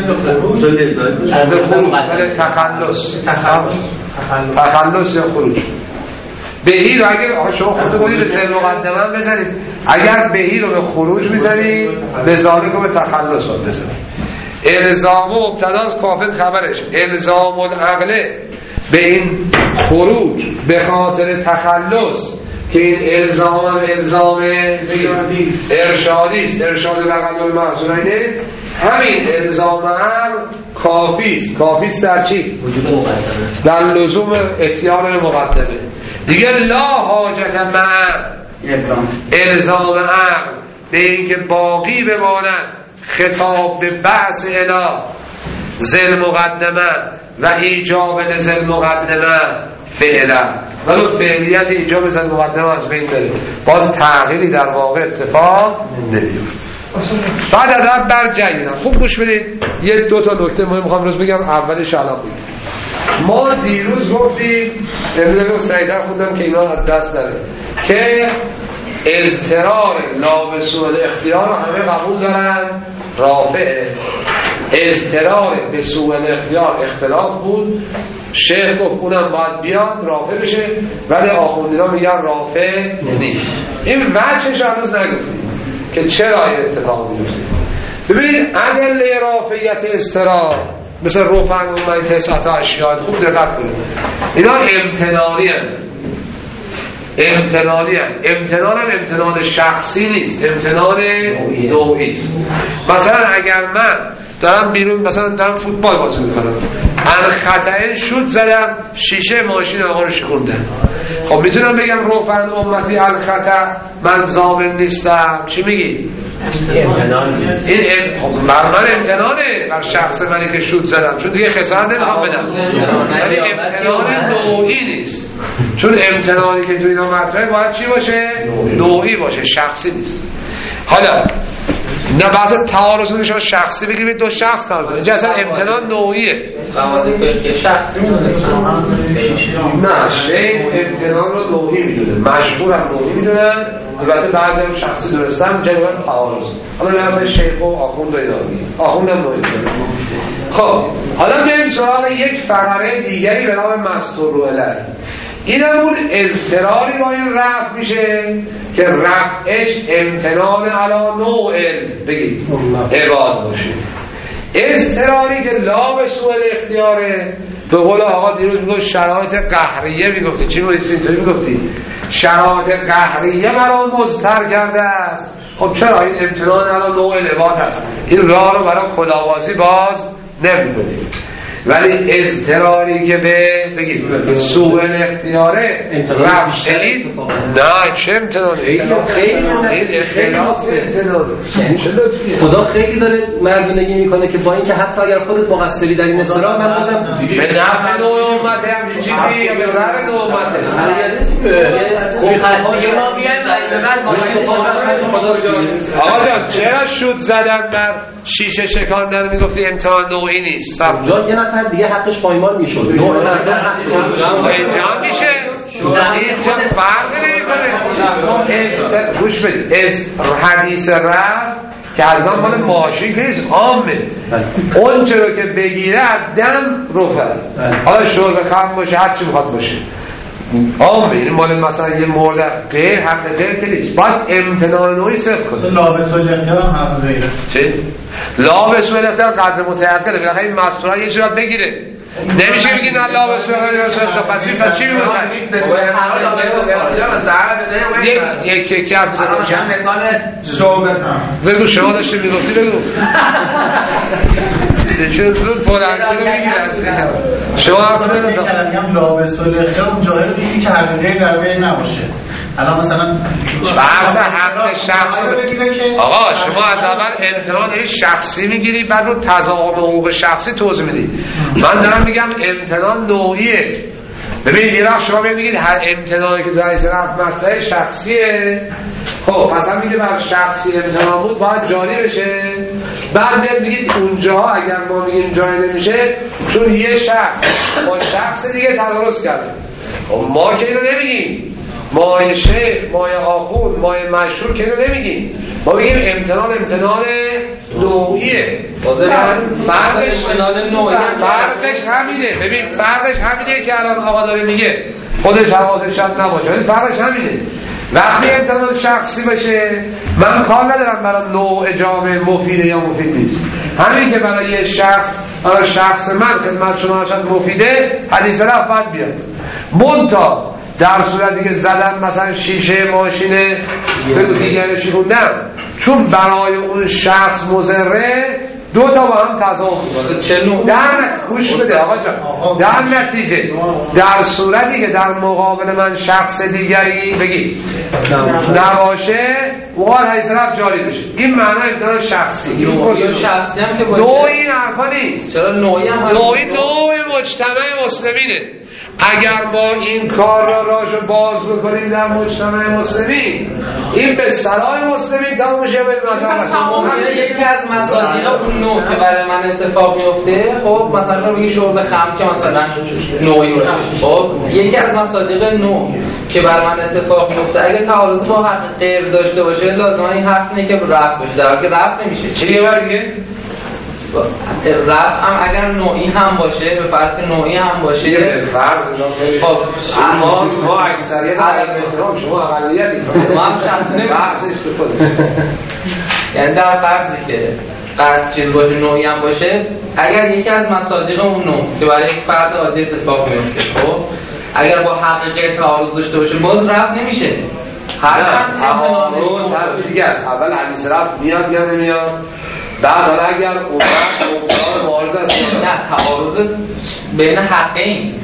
تخلص تخلص یا خروج. بهی رو اگر شما خودتون گفتید به ذهن مقدمه بزنید، اگر بهی رو به خروج میزنید لذالک رو به تخلص رو بزنید. الزام و مبتداست کافر خبرش الزام العقله به این خروج به خاطر تخلص که این الزام هم الزام ارشادی است، ارشاد بقل المحظورین. همین الزام هم کافی است. کافی است در چی؟ وجود مقدمه، در لزوم اتیان مقدمه دیگه. لا حاجت مع الزام عقل به این که باقی بماند خطاب به بحث اله ذل مقدمه و ایجاب ذل مقدمه فعلا، ولو فعلیت ایجاب ذل مقدمه از بین بره، باز تغییری در واقع اتفاق نمیفته. بعد ادب بر جیدن. خوب گوش بدید، یه دو تا نکته مهم میخوام روز بگم. اولش الان بگید ما دیروز گفتیم امروز سعیدر خودم که اینا از دست نره که اضطرار لابسون اختیار رو همه قبول دارن رافعه، اضطرار به سوء الاختیار اختلاف بود. شیخ گفت اونم باید بیاد رافع بشه، ولی آخوندینا میگن رافع نیست. این وجهش هنوز نگفتیم که چرا این اتفاق میفته. ببینید ادله رافعیت اضطرار مثل رفع من تسعت اشیاء خوب دقت کنید، اینا امتنانی هست. امتنانی هست. امتنان هم امتنان شخصی نیست، امتنان نوعی است. مثلا اگر من دارم بیرون مثلا دارم فوتبال بازی میکنم، ان خطأ شوت زدم، شیشه ماشین آقا رو شکوندم، خب میتونم بگم رفعن امتی ان خطأ من ضامن نیستم؟ چی میگید؟ امتنان نیست. این ام... بر من امتنانه، بر شخص منی که شوت زدم، چون دیگه خسارت نمیخوام بدم، ولی امتنان نوعی نیست. چون امتنانی که تو اینا مطرحه باید چی باشه؟ نوعی باشه، شخصی نیست. حالا نه بحث تعارض نشون شخصی بگیرید دو شخص تعارض، اینجا اصلا امتنان نوعیه. شخصی میدونه نه شیخ امتنان رو نوعی میدونه، مشهور هم نوعی میدونه، البته بعضی هم شخصی درستن جلوه تعارض. حالا نمیده شیخ و آخوند و اینا آخوند هم نوعی میدونه. خب حالا بریم سراغ یک فراره دیگری به نام مستور رو اله. این هم بود اضطراری با این رفع میشه که رفعش امتنان علا نوع بگید عباد باشه. اضطراری که لا به سوء الاختیاره، به قول آقا دیروز میگفت شرایط قهریه میگفتی، چی بودید اینطوری میگفتی؟ شرایط قهریه مرا مضطر کرده است. خب چرا این امتنان علا نوع عباد هست، این راه رو برای خداوازی باز نمی‌کنید. ولی اضطراری که به بگید سوء الاختیاره رفعید، نه چه امتنانه، این اختلاف امتنانه. خدا خیلی داره مردونگی میکنه که با اینکه حتی اگر خودت مقصری در این اصطلاح من بازم به نفع نوع امته همچین چیزی یا به ضرر نوع امته آقا جان چرا شوت زدن بر شیشه شکاندن میگفتی امتحان نوعی نیست؟ جا یه نفر دیگه حقش پایمان میشد، نوع مردم اینجا میشه اینجا فرق نمیکنه. گوش بدید، حدیث رفت که حتما مال ماشین نیست، عامه. اون چرا که بگیره دم رفت، حالا شرب خم باشه هر چی میخواد باشه عامه. این مال مثلا یه مورد غیر حق غیر که نیست، باید امتنان نوعی صرف کنه. لابس و الاختیار هم حق غیره. چه؟ لابس و الاختیار قدر متعقله، بالاخره این مسئولان یه چیز باید بگیره. نمیشه بگی نه لابس و الاختیار پس این چی میگه؟ یک یک حرف زدن چند مثال شعبت هم بگو شما داشتی میگفتی بگو چون زود بلنگی رو میگیرد شما حرف نمیگم لابس و الاختیار اون جایی رو بگی که حقیقی در بین نباشه. الان مثلا بحث حق شخصی آقا شما از اول امتنان شخصی میگیری بعد رو تضامن حقوق شخصی توضیح میدی. من دارم میگم امتنان نوعیه. ببین یه وقت شما میگید هر امتنانی که در حیث رفع مطرح شخصیه، خب پس هم میگه بر شخصی امتنان بود باید جاری بشه. بعد میاد میگید اونجا اگر ما میگیم جاری نمیشه چون یه شخص با شخص دیگه تدارس کرده. خب ما که اینو نمیگیم، مای شیخ، مای آخون، مای مشهور که اینو نمیگیم، ما بگیم امتنان امتنان نوعیه. فرقش فرقش همینه. ببین فرقش همینه که الان آقا داره میگه، خودش حواسش هم نباشه، ولی فرقش همینه. وقتی امتنان شخصی باشه من کار ندارم برای نوع جامعه مفیده یا مفید نیست. همین که برای یه شخص، برای شخص من خدمت شما باشد مفیده، حدیث رفت باید بیاد. منتها در صورتی که زدن مثلا شیشه ماشینه بگو دیگره شکوندن، چون برای اون شخص مضره، دو تا با هم تضاد میکنه. چه نوع؟ در گوش بده آقا جان، در نتیجه در صورتی که در مقابل من شخص دیگری بگی نباشه وقال حیث رفت جاری بشه. این معنی امتنان شخصی. نوعی شخصی هم که باشه. نوعی این حرفا نیست. چرا نوعی هم نوعی نوع مجتمع مسلمینه. اگر ما این کار را راجع باز بکنیم در مجتمع مسلمین، این به صلاح مسلمین تمام میشه. یکی از مصادیق اون نوع که برای من اتفاق میفته، خب مثلا میگی شرب خمر که مثلا نوعی باشه، خب یکی از مصادیق نوع که برای من اتفاق میفته اگه تعارض با حق غیر داشته باشه لازم این حرف اینه که رفع بشه، در حالی که رفع نمیشه. چه یه بار دیگه رفع هم اگر نوعی هم باشه به فرض نوعی هم باشه فرض خب ما ما اکثریت احترام شما اقلیتی ما هم شخصی بحث استفاده یعنی در فرضی که قرار چیز باشه نوعی هم باشه اگر یکی از مصادیق اون نوع که برای یک فرد عادی اتفاق میفته خب اگر با حقیقت تعارض داشته باشه باز رفع نمیشه هر تعارض هر دیگه است اول حدیث رفع میاد یا نمیاد بعد حالا اگر اومد مقدار معارض است نه تعارض بین حقین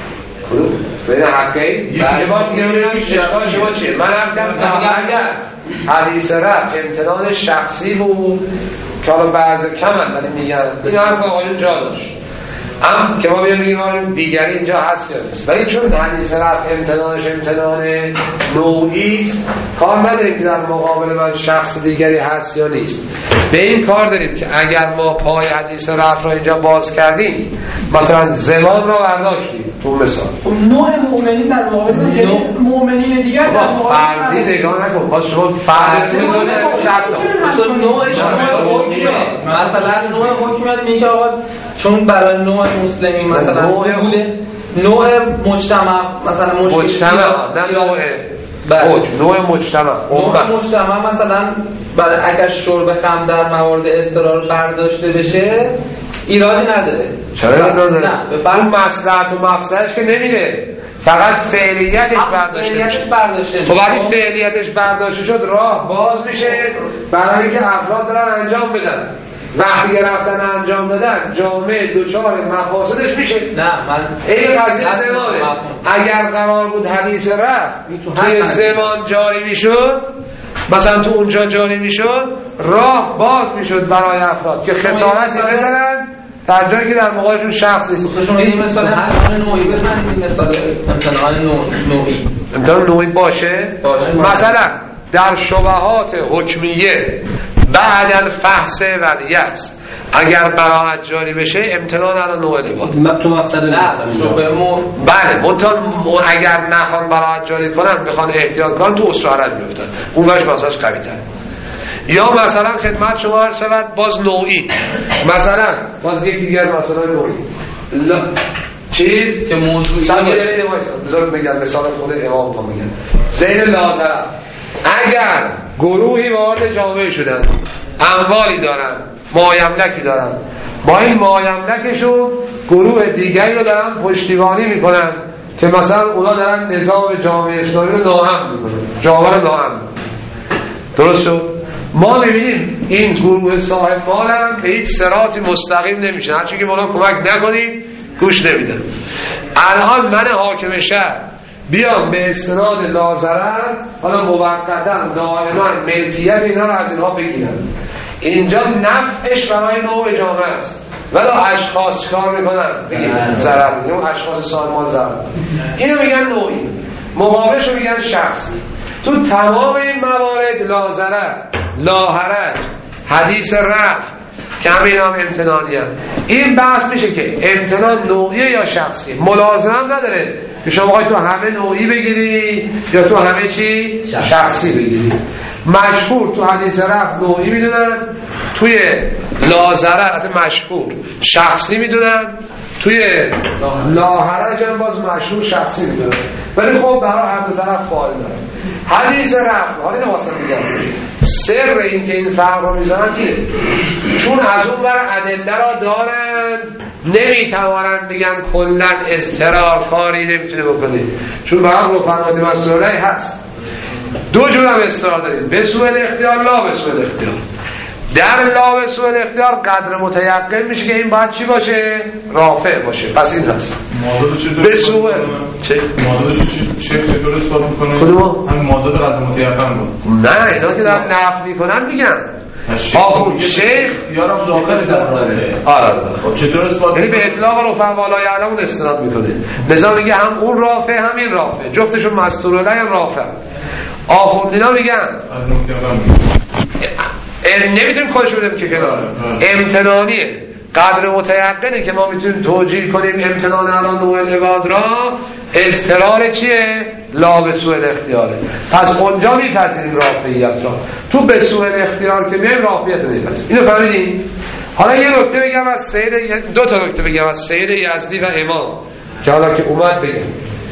بین حقین یه بار دیگه ببینم اشتباه شما چیه من عرض کردم اگر حدیث رفع امتنان شخصی بود که حالا بعضی کمن ولی میگن این حرف آقایون جا داشت هم که ما بگیم دیگری اینجا هست یا نیست ولی چون حدیث رفع امتنانش امتنان نوعی است کار نداریم که در مقابل من شخص دیگری هست یا نیست به این کار داریم که اگر ما پای حدیث رفع را اینجا باز کردیم مثلا زمان را برداشتیم تو مثال نوع مؤمنین در مقابل مؤمنین دیگر در مقابل فردی نگاه نکن باز شما فرد بدونه صد تا نوعش نوع حکمه مثلا نوع حکمه میگه آقا چون برای نوع مسلمی مثلا بوده نوع مجتمع مثلا مجتمع نه نوع نوع مجتمع نوع مجتمع مثلا برای اگر شرب خمر در موارد اضطرار برداشته بشه ایرادی نداره چرا نداره؟ نه به فرق مصلحت و مفسدش که نمیره فقط فعلیتش برداشته برداشته خب وقتی فعلیتش برداشته شد راه باز میشه برای اینکه افراد دارن انجام بدن وقتی رفتن انجام دادن جامعه دوچار مفاسدش میشه نه من این قضیه زمانه اگر قرار بود حدیث رفع توی زمان جاری میشد مثلا تو اونجا جاری میشد راه باز میشد برای افراد که خسارتی بزنن در جایی که در مقابلشون شخص نیست شما این مثال امتحان نوعی بزنید این مثال امتحان نوعی امتحان نوعی باشه مثلا در شبهات حکمیه بعد الفحص ولیت اگر براعت جاری بشه امتنان علی نوع لباد تو مقصد نه شبه مو بله منتها اگر نخوان براعت جاری کنن بخوان احتیاط کنن تو اسرارت میفتن اون وجه مساج قوی تر یا مثلا خدمت شما عرض شود باز نوعی مثلا باز یک دیگر مثلا نوعی لا. چیز که موضوعی سمیده بذارم بگم مثال خود امام تا بگم زین لازره اگر گروهی وارد جامعه شدن اموالی دارن مایملکی دارن با این مایملکشون گروه دیگری رو دارن پشتیبانی میکنن که مثلا اونا دارن نظام جامعه اسلامی رو ناامن میکنن جامعه رو ناامن درست شد ما میبینیم این گروه صاحب مالن به هیچ صراطی مستقیم نمیشن هرچی که اونا کمک نکنید گوش نمیدن الان من حاکم شهر بیام به استناد لازرن حالا موقتا دائما ملکیت اینا رو از اینها بگیرن اینجا نفعش برای نوع جامعه است ولی اشخاص کار میکنن ضرر میگن اشخاص صاحب مال ضرر اینو میگن نوعی مقابلش رو میگن شخصی تو تمام این موارد لازرن لاحرج حدیث رفع که همین هم امتنانی هم. این بحث میشه که امتنان نوعی یا شخصی ملازم هم نداره که شما باید تو همه نوعی بگیری یا تو همه چی شخصی بگیری مشهور تو حدیث رفع نوعی میدونن توی لازره مشهور شخصی میدونن توی لاحرج هم باز مشهور شخصی میدونن ولی خب برای هر دو طرف فایده داره حدیث رفع حالی نواسم میگم سر این که این فرق رو میزنن اینه چون از اون بر ادله را دارند نمیتوانند دیگن کلن اضطرار کاری نمیتونه بکنه چون برای رفعات مسئوله هست دو جور هم اضطرار داریم به سوء الاختیار لا به سوء الاختیار در لا به سوء الاختیار قدر متیقن میشه که این باید چی باشه رافع باشه پس این هست به سوء چه؟ مازادش چطور اثبات میکنه؟ کدوم؟ همین مازاد قدر متیقن بود نه اینا که در نفع میکنن میگن آخون شیخ یارم داخل در داره آره خب چطور اثبات یعنی به اطلاق رفع والای علمون استناد میکنه نظام میگه هم اون رافع هم این رافع جفتشون مستور علی هم رافع آخوندینا میگن نمیتونیم کلش بدیم که کنار امتنانیه قدر متیقنه که ما میتونیم توجیه کنیم امتنان الان نوع العباد را اضطرار چیه؟ لا به سوء الاختیاره پس اونجا میپذیریم رافعیت را تو به سوء الاختیار که میایم رافعیت نمیپذیریم اینو فهمیدین؟ حالا یه نکته بگم از سید، دو تا نکته بگم از سید یزدی و امام که حالا که اومد بگم.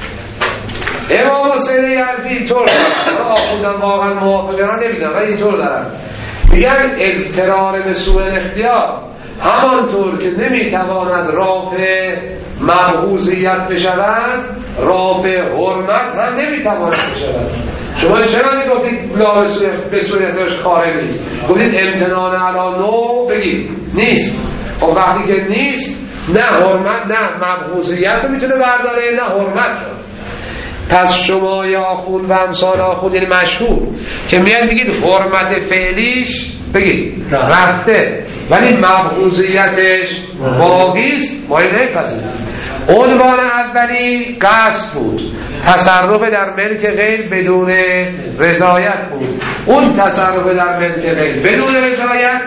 امام و سید یزدی طور دارن، حالا آخوندن واقعا موافقه ها نمیدن ولی اینطور دارن، میگن اضطرار به سوء الاختیار همانطور که نمیتواند رافع مبعوضیت بشود، رافع حرمت هم نمیتواند بشود. شما چرا میگفتید لا به سوء الاختیارش کاره نیست؟ گفتید امتنان علی نو بگید نیست. خب وقتی که نیست نه حرمت نه مبعوضیت رو میتونه برداره نه حرمت رو. پس شما یا آخوند و امثال آخوند یعنی مشهور که میاد بگید حرمت فعلیش بگید رفته ولی مبعوضیتش باقیست، ما این نمیپذیریم. عنوان اولی قصد بود، تصرف در ملک غیر بدون رضایت بود. اون تصرف در ملک غیر بدون رضایت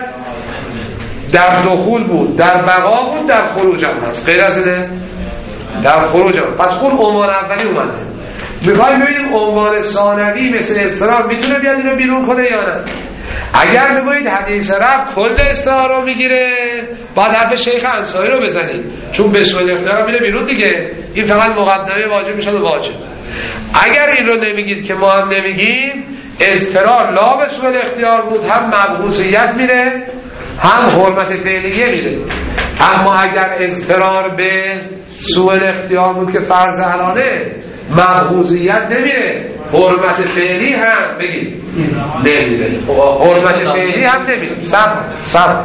در دخول بود، در بقا بود، در خروج هم هست. غیر از اینه در خروج هم. پس اون عنوان اولی اومده. میخوایم ببینیم عنوان ثانوی مثل اضطرار میتونه بیاد اینو بیرون کنه یا نه. اگر بگویید حدیث رفت کل اضطرار رو میگیره، باید حرف شیخ انصاری رو بزنید، چون به سوء الاختیار میره بیرون دیگه، این فقط مقدمه واجب میشه و واجب. اگر این رو نمیگید که ما هم نمیگیم، اضطرار لا به سوء الاختیار بود، هم مبعوضیت میره هم حرمت فعلیه میره. اما اگر اضطرار به سوء الاختیار بود که فرض علانه، مبعوضیت نمیره، حرمت فعلی هم بگید نمیره، حرمت فعلی هم نمیره. سب سب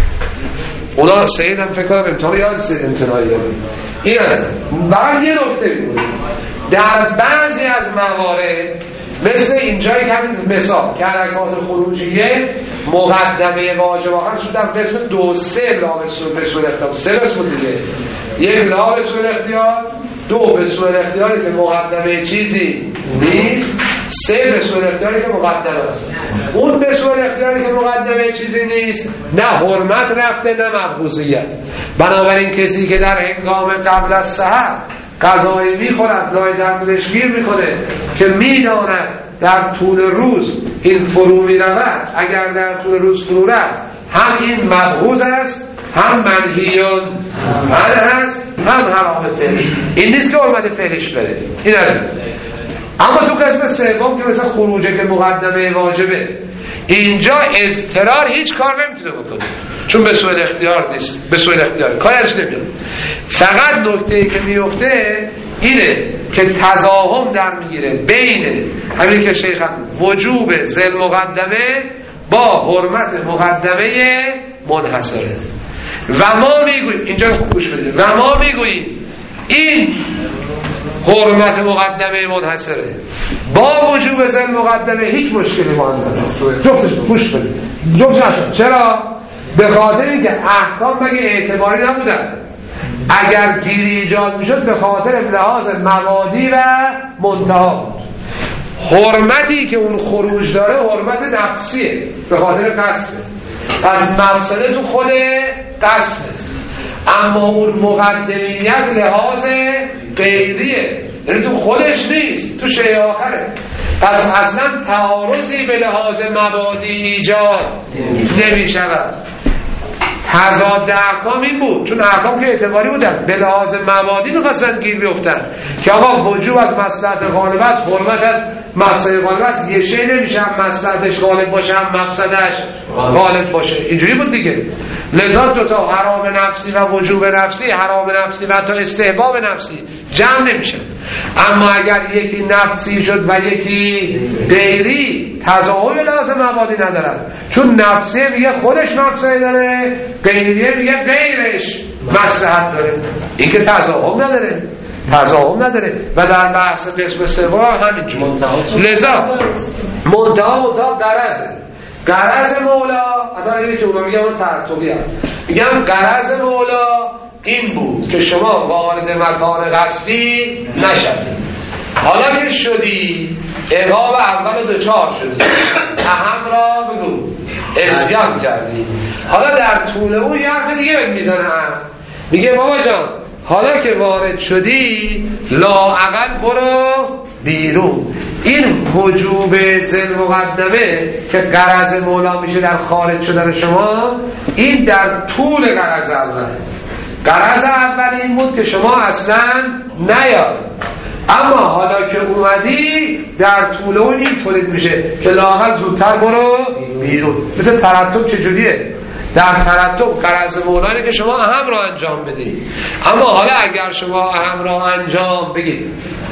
اونا سید هم فکر کنم امتحان یاد سید امتحانی این هست. بعد یه نکته میکنیم در بعضی از موارد مثل اینجایی که مثال که حرکات خروجیه مقدمه واجب آخر شد در قسم دو سه لا به سوء الاختیار، سه قسم دیگه، یک لا به سوء الاختیار، دو به سوء الاختیاری که مقدمه چیزی نیست، سه به سوء الاختیاری که مقدمه است. اون به سوء الاختیاری که مقدمه چیزی نیست نه حرمت رفته نه مبعوضیت. بنابراین کسی که در هنگام قبل از سحر غذای میخورد لای دندونش گیر میکنه که میداند در طول روز این فرو میرود، اگر در طول روز فرو رفت هم این مبعوض است هم منهیون من هست هم حرام فعلی. این نیست که حرمت فعلیش بره، این است. اما تو قسم سوم که مثلا خروجه که مقدمه واجبه، اینجا اضطرار هیچ کار نمیتونه بکنه چون به سوء الاختیار نیست، به سوء الاختیار کارش نمیاد. فقط نکته‌ای که میفته اینه که تضاهم در میگیره بین همین که شیخ وجوب ذل مقدمه با حرمت مقدمه منحصره. و ما میگوییم اینجا خوب گوش بدید، و ما میگوییم این حرمت مقدمه منحصره با وجوب ذل مقدمه هیچ مشکلی با آن نداره. جفتش گوش بدید، جفتش. چرا؟ به خاطر اینکه احکام مگه اعتباری نبودن؟ اگر گیری ایجاد میشد به خاطر لحاظ مبادی و منتها بود. حرمتی که اون خروج داره حرمت نفسیه به خاطر قصده، پس مفسده تو خود قصده، اما اون مقدمیت لحاظ غیریه، یعنی تو خودش نیست، تو شیء آخره. پس اصلا تعارضی به لحاظ مبادی ایجاد نمی شود. تضاد احکام این بود، چون احکام که اعتباری بودن به لحاظ مبادی میخواستن گیر بیفتن که آقا وجوب از مصلحت غالب است، حرمت از مقصد غالب است، یه شی نمیشه هم مصلحتش غالب باشه هم مقصدش غالب باشه. اینجوری بود دیگه. لذا دوتا حرام نفسی و وجوب نفسی، حرام نفسی و تا استحباب نفسی جمع نمیشه. اما اگر یکی نفسی شد و یکی غیری، تضاهم لازم مبادی ندارن، چون نفسی میگه خودش مفسده داره، غیریه میگه غیرش مصلحت داره. این که تضاهم نداره، تضاهم نداره. و در بحث قسم سوم همینجور. لذا منتها منتها غرضه غرض مولا، اصلا اینه که اونا میگم اون ترتوبی هست، میگم غرض مولا این بود که شما وارد مکان قصدی نشدید. حالا که شدی عقاب اول دو چهار شدی، اهم را بگو اسیان کردی. حالا در طول اون یه حرف دیگه بهت میزنه، میگه بابا جان حالا که وارد شدی لااقل برو بیرون، این وجوب ذل مقدمه که غرض مولا میشه در خارج شدن شما، این در طول غرض اوله. غرض اول این بود که شما اصلا نیاد، اما حالا که اومدی در طول اون این تولید میشه که لااقل زودتر برو بیرون. مثل ترتب چجوریه؟ در ترتب غرض مولانه که شما اهم را انجام بدید، اما حالا اگر شما اهم را انجام بگید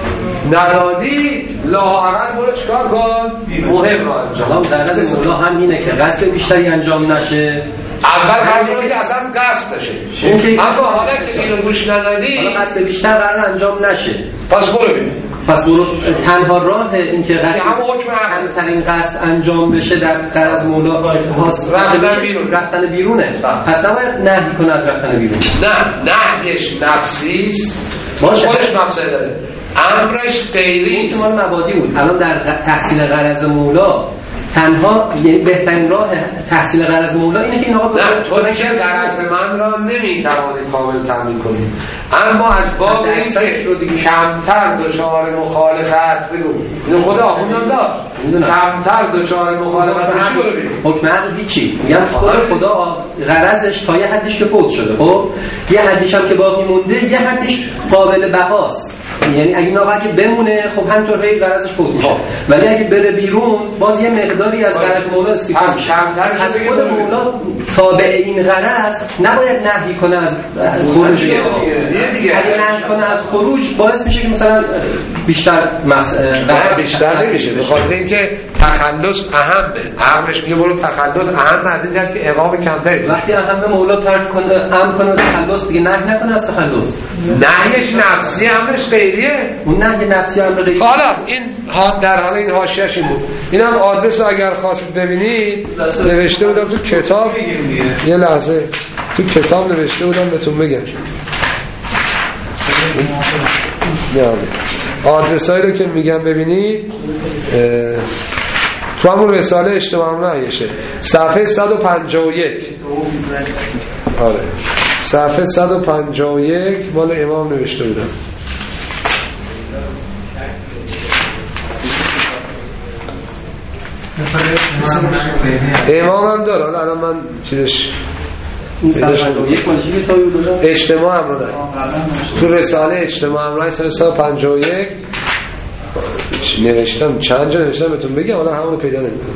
ندادی، لااقل برو چکار کن؟ مهم را انجام. غرض مولا هم اینه که قصد بیشتری انجام نشه. اول قرار که اصلا قصد نشه، اما حالا که اینو گوش ندادی، حالا قصد بیشتر قرار انجام نشه، پس برو ببین. پس برو. تنها راه این که قصد همون حکم همین قصد انجام بشه در غرض مولا رفتن بیرون، رفتن بیرونه. پس نباید نهی کنه از رفتن بیرون. نه، نهیش نفسیست، باشه، خودش مقصد داره، امرش غیری است. احتمال مبادی بود. الان در تحصیل غرض مولا تنها، یعنی بهترین راه تحصیل غرض مولا اینه که این آقا نه، تو که غرض من را نمیتوانی کامل تامین کنی، اما از باب این که کمتر دچار مخالفت بگو. اینو خدا آخوندم داشت، کمتر دچار مخالفت بگو. حکم عقل هیچی، میگم خدا خدا غرضش تا یه حدیش که فوت شده، خب یه حدیش هم که باقی مونده، یه حدیش قابل بقاست. یعنی اگه آقا اگه بمونه خب همینطور هی غرضش فوت میشه، ولی اگه بره بیرون باز یه مقداری از غرض مولا استفاده میشه. از خود مولا تابع این غرض نباید نهی کنه از خروج. اگه نهی کنه از خروج باعث میشه که مثلا بیشتر غرض بیشتر نمیشه، به خاطر اینکه تخلص اهمه. عقلش میگه برو تخلص اهم از این جهت که عقاب کمتری. وقتی اهم مولا ترک کنه، امر کنه تخلص، دیگه نهی نکنه از تخلص. نهیش نفسی، امرش غیریه. اون نهی نفسی امر غیری. حالا این در حال این حاشیه‌اش این بود. اینم آدرس رو اگر خواستید ببینید نوشته بودم تو کتاب. یه لحظه تو کتاب نوشته بودم بهتون بگم. آدرسایی رو که میگم ببینید تو همون رساله اجتماع رأیشه، صفحه صد و پنجاه و یک. آره صفحه صد و پنجاه و یک مال امام نوشته بودم. امام هم داره. الان من چیزش اجتماع هم رو داره تو رساله اجتماع هم رای صد و پنجاه و یک نوشتم، چند جا نوشتم بهتون بگم، حالا همون پیدا نمی‌کنم،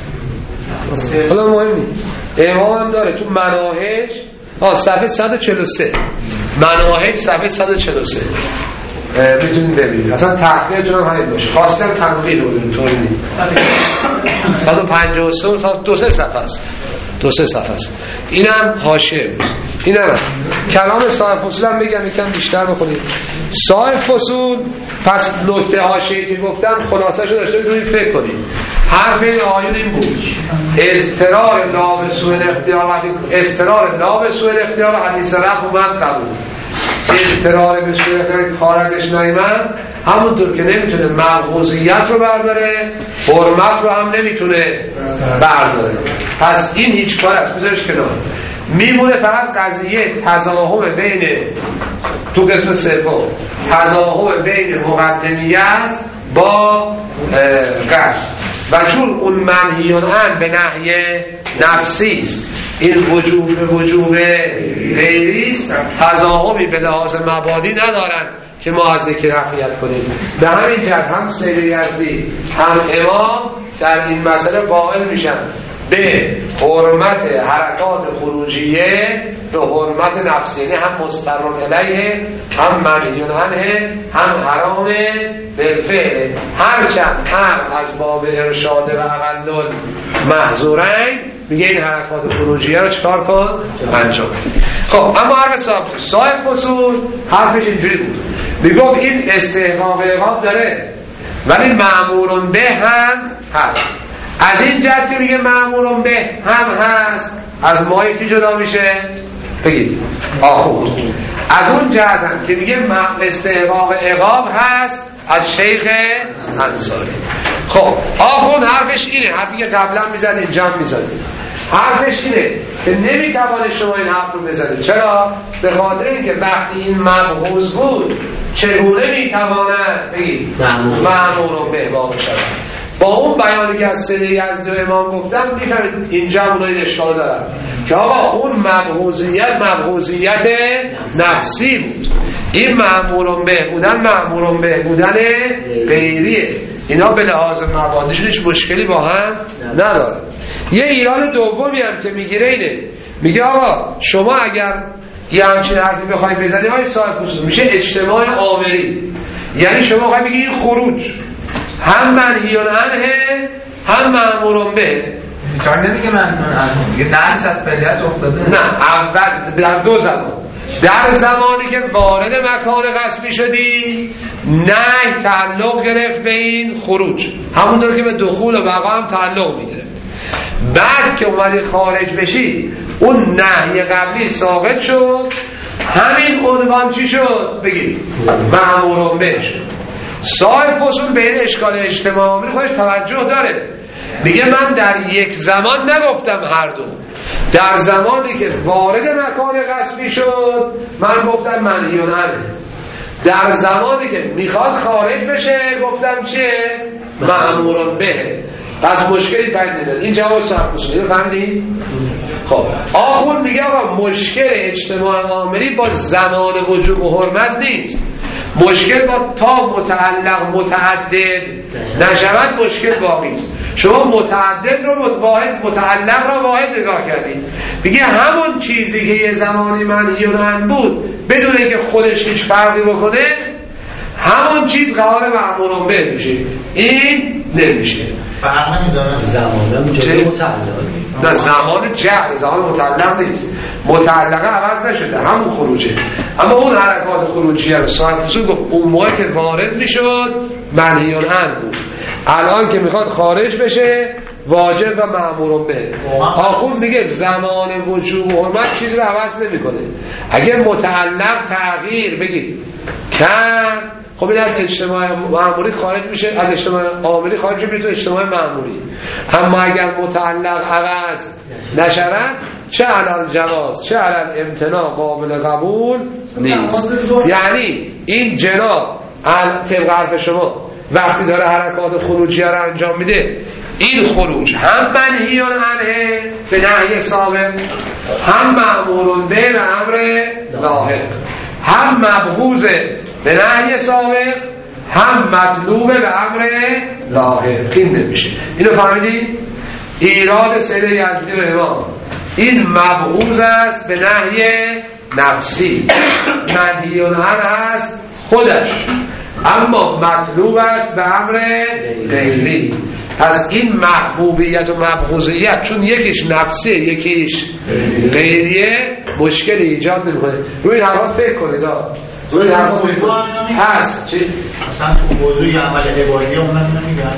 حالا مهم نیست. امام هم داره تو مناهج آه صفحه صد و چهل و سه، مناهج صفحه صد و چهل و سه میتونید ببینید. اصلا تحقیقتون هم همین باشه، خواستم تنقیل رو ببینید طوری نیست. صد و پنجاه و سه دو سه صفحه است، دو سه صفحه است. اینم حاشیه بود. اینم کلام صاحب فصول هم بگم یکم بیشتر بخونید. صاحب فصول پس نکته حاشیه‌ای که گفتم خلاصه‌شو داشته بتونید فکر کنید. حرف این آیون این بود: اضطرار لا به سوء الاختیار، اضطرار لا به سوء الاختیار حدیث رفع اومد قبول. اضطرار به سوء الاختیار کار ازش نیامد، همونطور که نمیتونه ملغوزیت رو برداره، حرمت رو هم نمیتونه برداره. پس این هیچ کار است، بذارش کنار. میمونه فقط قضیه تضاهم بین تو قسم سوم، تضاهم بین مقدمیت با قصد، و چون اون منهیون عن به نهی نفسی است، این وجوب به وجوب غیری است، تضاهمی به لحاظ مبادی ندارن که ما از ذکر رفعیت کنیم. به همین جهت هم سید یزدی هم امام در این مسئله قائل میشن به حرمت حرکات خروجیه، به حرمت نفسی، یعنی هم مسترون علیه، هم منهیون عنه، هم حرام بالفعل. هرچند هم از باب ارشاد و اقل محظورین میگه این حرکات خروجیه رو چکار کن؟ انجام. خب اما حرف صاحب صاحب فصول حرفش اینجوری بود، میگم این استحقاق عقاب داره ولی مأمورون به هم هست. از این جهت که میگه مأمورون به هم هست، از ما یکی جدا میشه؟ بگید آخوند. از اون جهت هم که میگه استحقاق عقاب هست، از شیخ انصاری. خب آخون حرفش اینه، حرفی که قبلا میزد اینجا هم میزد، حرفش اینه که نمیتوانه شما این حرف رو بزنید. چرا؟ به خاطر اینکه وقتی این مبغوض بود چگونه میتواند بگید مأمور به واقع شود. با اون بیانی که از سید یزدی و امام گفتم میفهمید اینجا اونایی اشکال دارن که آقا اون مبغوضیت مبغوضیت نفسی بود، این مأمور به بودن مأمور به بودن غیریه. اینا به لحاظ مبادیشون هیچ مشکلی با هم نداره. یه ایراد دومی هم که میگیره اینه، میگه آقا شما اگر یه همچین حرفی بخواید بزنی های صاحب خصوص میشه اجتماع آمری، یعنی شما خواهی بگی این خروج هم منهیون عنه هم مأمور به. چرا نمیگه منهیون عنه؟ میگه نهیش از فعلیت افتاده. نه، اول در دو زمان، در زمانی که وارد مکان قصبی شدی نه تعلق گرفت به این خروج، همونطور که به دخول و بقا هم تعلق میگرفت. بعد که اومدی خارج بشی اون نهی قبلی ثابت شد، همین عنوان چی شد؟ بگید مأمور به شد. صاحب فصول به این اشکال اجتماعی خودش توجه داره، میگه من در یک زمان نگفتم هر دو، در زمانی که وارد مکان قصبی شد من گفتم منهیون عنه، در زمانی که میخواد خارج بشه گفتم چیه؟ مأمور به. پس مشکلی پیدا نمیاد. این جواب صاحب فصول رو فهمیدید؟ خب آخون میگه آقا مشکل اجتماع آمری با زمان وجوب و حرمت نیست، مشکل با تا متعلق متعدد نشود مشکل باقی است. شما متعدد رو واحد، متعلق رو واحد نگاه کردید، دیگه همون چیزی که یه زمانی منهیون عنه بود بدون اینکه خودش هیچ فرقی بکنه همون چیز قرار مأمور به میشه، این نمیشه. فرق نمیذاره زمان جلوی متعلق. نه زمان جهل، زمان متعلق نیست، متعلقه عوض نشده همون خروجه. اما اون حرکات خروجی رو صاحب فصول گفت اون موقع که وارد میشد منهیون عنه بود، الان که میخواد خارج بشه واجب و مأمور به. آخون میگه زمان وجوب و حرمت چیز رو عوض نمیکنه. اگر متعلق تغییر بگید کرد خب این از اجتماع مأموری خارج میشه، از اجتماع آمری خارج میشه تو اجتماع مأموری. اما اگر متعلق عوض نشود چه علل جواز چه علل امتناع قابل قبول نیست. یعنی این جناب طبق حرف شما وقتی داره حرکات خروجی رو انجام میده، این خروج هم منهیون عنه به نهی ثابت، هم مأمور به و امر لاحق، هم مبغوضه به نهی ثابت، هم مطلوبه به امر لاحق. این نمیشه. اینو فهمیدی؟ ایراد سید یزدی و امام این مبغوض است به نهی نفسی، منهیون عنه است خودش، اما مطلوب است به امر غیری. پس این محبوبیت و مبغوضیت چون یکیش نفسیه یکیش غیریه مشکل ایجاد نمی‌کنه. روی این حرفات فکر کنید. روی این حرفات فکر کنید. هست چی؟ مثلا تو موضوعی عمل عبادی اون هم نمیگن،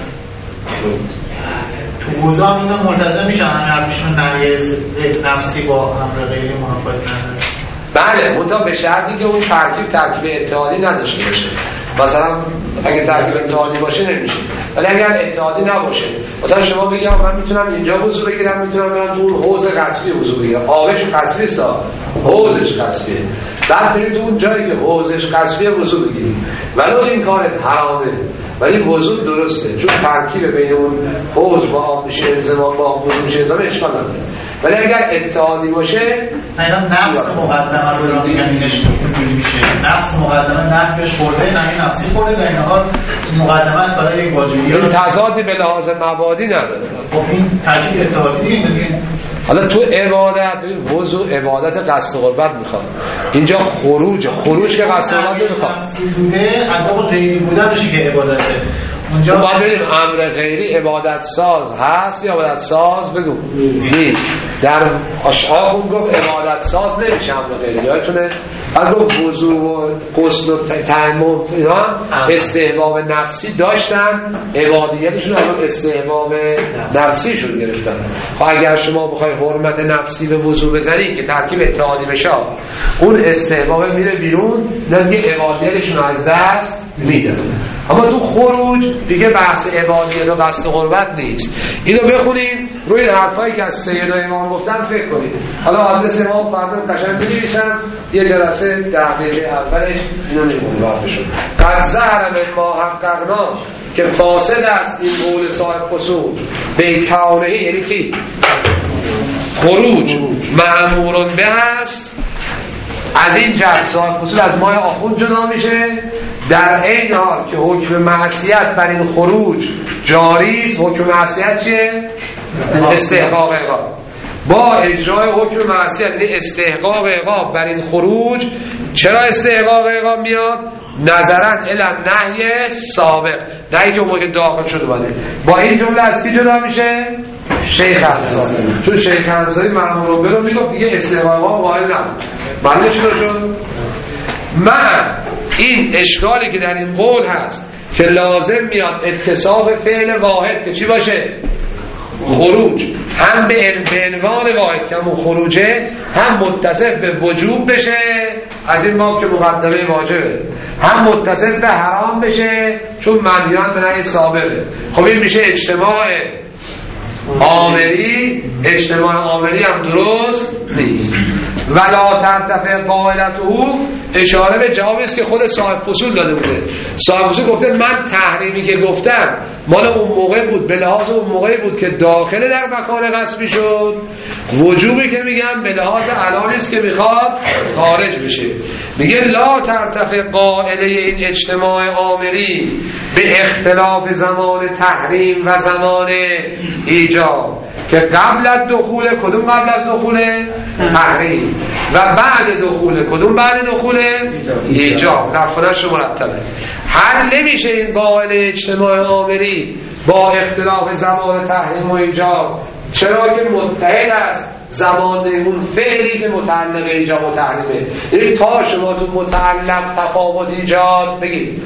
تو موضوع هم اینا ملتزم میشن همه حرفشون نهی نفسی با امر غیری منافات نداره. بله منتها به شرطی که اون ترکیب ترکیب اتحادی نداشته باشه. مثلا اگه ترکیب اتحادی باشه نمیشه، ولی اگر اتحادی نباشه مثلا شما بگید من میتونم اینجا وضو بگیرم، میتونم برم تو حوض قصبی وضو بگیرم، آبش قصبی است، حوضش قصبیه، بعد برید اون جایی که حوضش قصبیه وضو بگیرید، ولی این کارت حرامه ولی وضو درسته چون ترکیب بین اون حوض با آب میشه انضمام با وضو میشه انضمام اشکال نداره. ولی اگر اتحادی باشه اینا نفس مقدمه رو رو میگن اینش اینجوری میشه، نفس مقدمه نفسش خورده نه نفسی خورده در این حال مقدمه است برای یک واجبی. این تضادی به لحاظ مبادی نداره. خب این ترکیب اتحادی دیگه. حالا تو عبادت ببین وضو عبادت قصد قربت میخواد، اینجا خروج خروج که قصد قربت نمیخواد، نفسی بوده عذاب غیری بودنش که عبادته. اونجا باید ببینیم امر غیری عبادت ساز هست یا عبادت ساز بگو نیست. در اشعار خود گفت عبادت ساز نمیشه امر غیری، یادتونه بعد گفت وضو و غسل و تیمم اینا استحباب نفسی داشتن، عبادیتشون هم استحباب نفسیشون گرفتن. خب اگر شما بخوای حرمت نفسی به وضو بزنی که ترکیب اتحادی بشه اون استحباب میره بیرون، نه دیگه عبادیتشون از دست میده. اما تو خروج دیگه بحث عبادیت و قصد قربت نیست. اینو بخونید روی این حرفایی که از سید و امام گفتن فکر کنید. حالا آدرس امام فردا قشنگ بنویسم، یه جلسه دقیقه اولش اینو میگم واقعشون. قد ظهر من ما حققنا که فاسد است این قول صاحب فصول به کونه، یعنی کی؟ خروج مأمورون به هست. از این جهت صاحب فصول از ماه آخوند جدا میشه، در این حال که حکم معصیت بر این خروج جاری است. حکم معصیت چیه؟ استحقاق عقاب. با اجرای حکم معصیت یعنی استحقاق عقاب بر این خروج. چرا استحقاق عقاب میاد؟ نظرا الی نهی سابق، نهی که موقع داخل شده باشه. با این جمله از کی جدا میشه؟ شیخ انصاری. چون شیخ انصاری مأمور به رو میگفت دیگه استحقاق عقاب وارد نبود. معلومه چطور شد؟ من این اشکالی که در این قول هست که لازم میاد اتصاف فعل واحد که چی باشه؟ خروج، هم به عنوان واحد که همون خروجه، هم متصف به وجوب بشه از این باب که مقدمه واجبه، هم متصف به حرام بشه چون منهیان به نهی سابقه. خب این میشه اجتماع آمری. اجتماع آمری هم درست نیست. ولا ترتفع قائلته، اشاره به جوابی است که خود صاحب فصول داده بوده. صاحب فصول گفته من تحریمی که گفتم مال اون موقع بود، به لحاظ اون موقعی بود که داخل در مکان غصبی شد. وجوبی که میگم به لحاظ الانی است که میخواد خارج بشه. میگه لا ترتفع قائله این اجتماع آمری به اختلاف زمان تحریم و زمان ایجاب، که قبل از دخول کدوم قبل از دخول تحریم و بعد دخول کدوم بعد دخول ایجاب. لفظش مرتبه. حل نمیشه این قائل اجتماع آمری با اختلاف زمان تحریم و ایجاب، چرا که متحد است زمان اون فعلی که متعلق ایجاب و تحریمه. یعنی تا شما تو متعلق تفاوت ایجاد بگید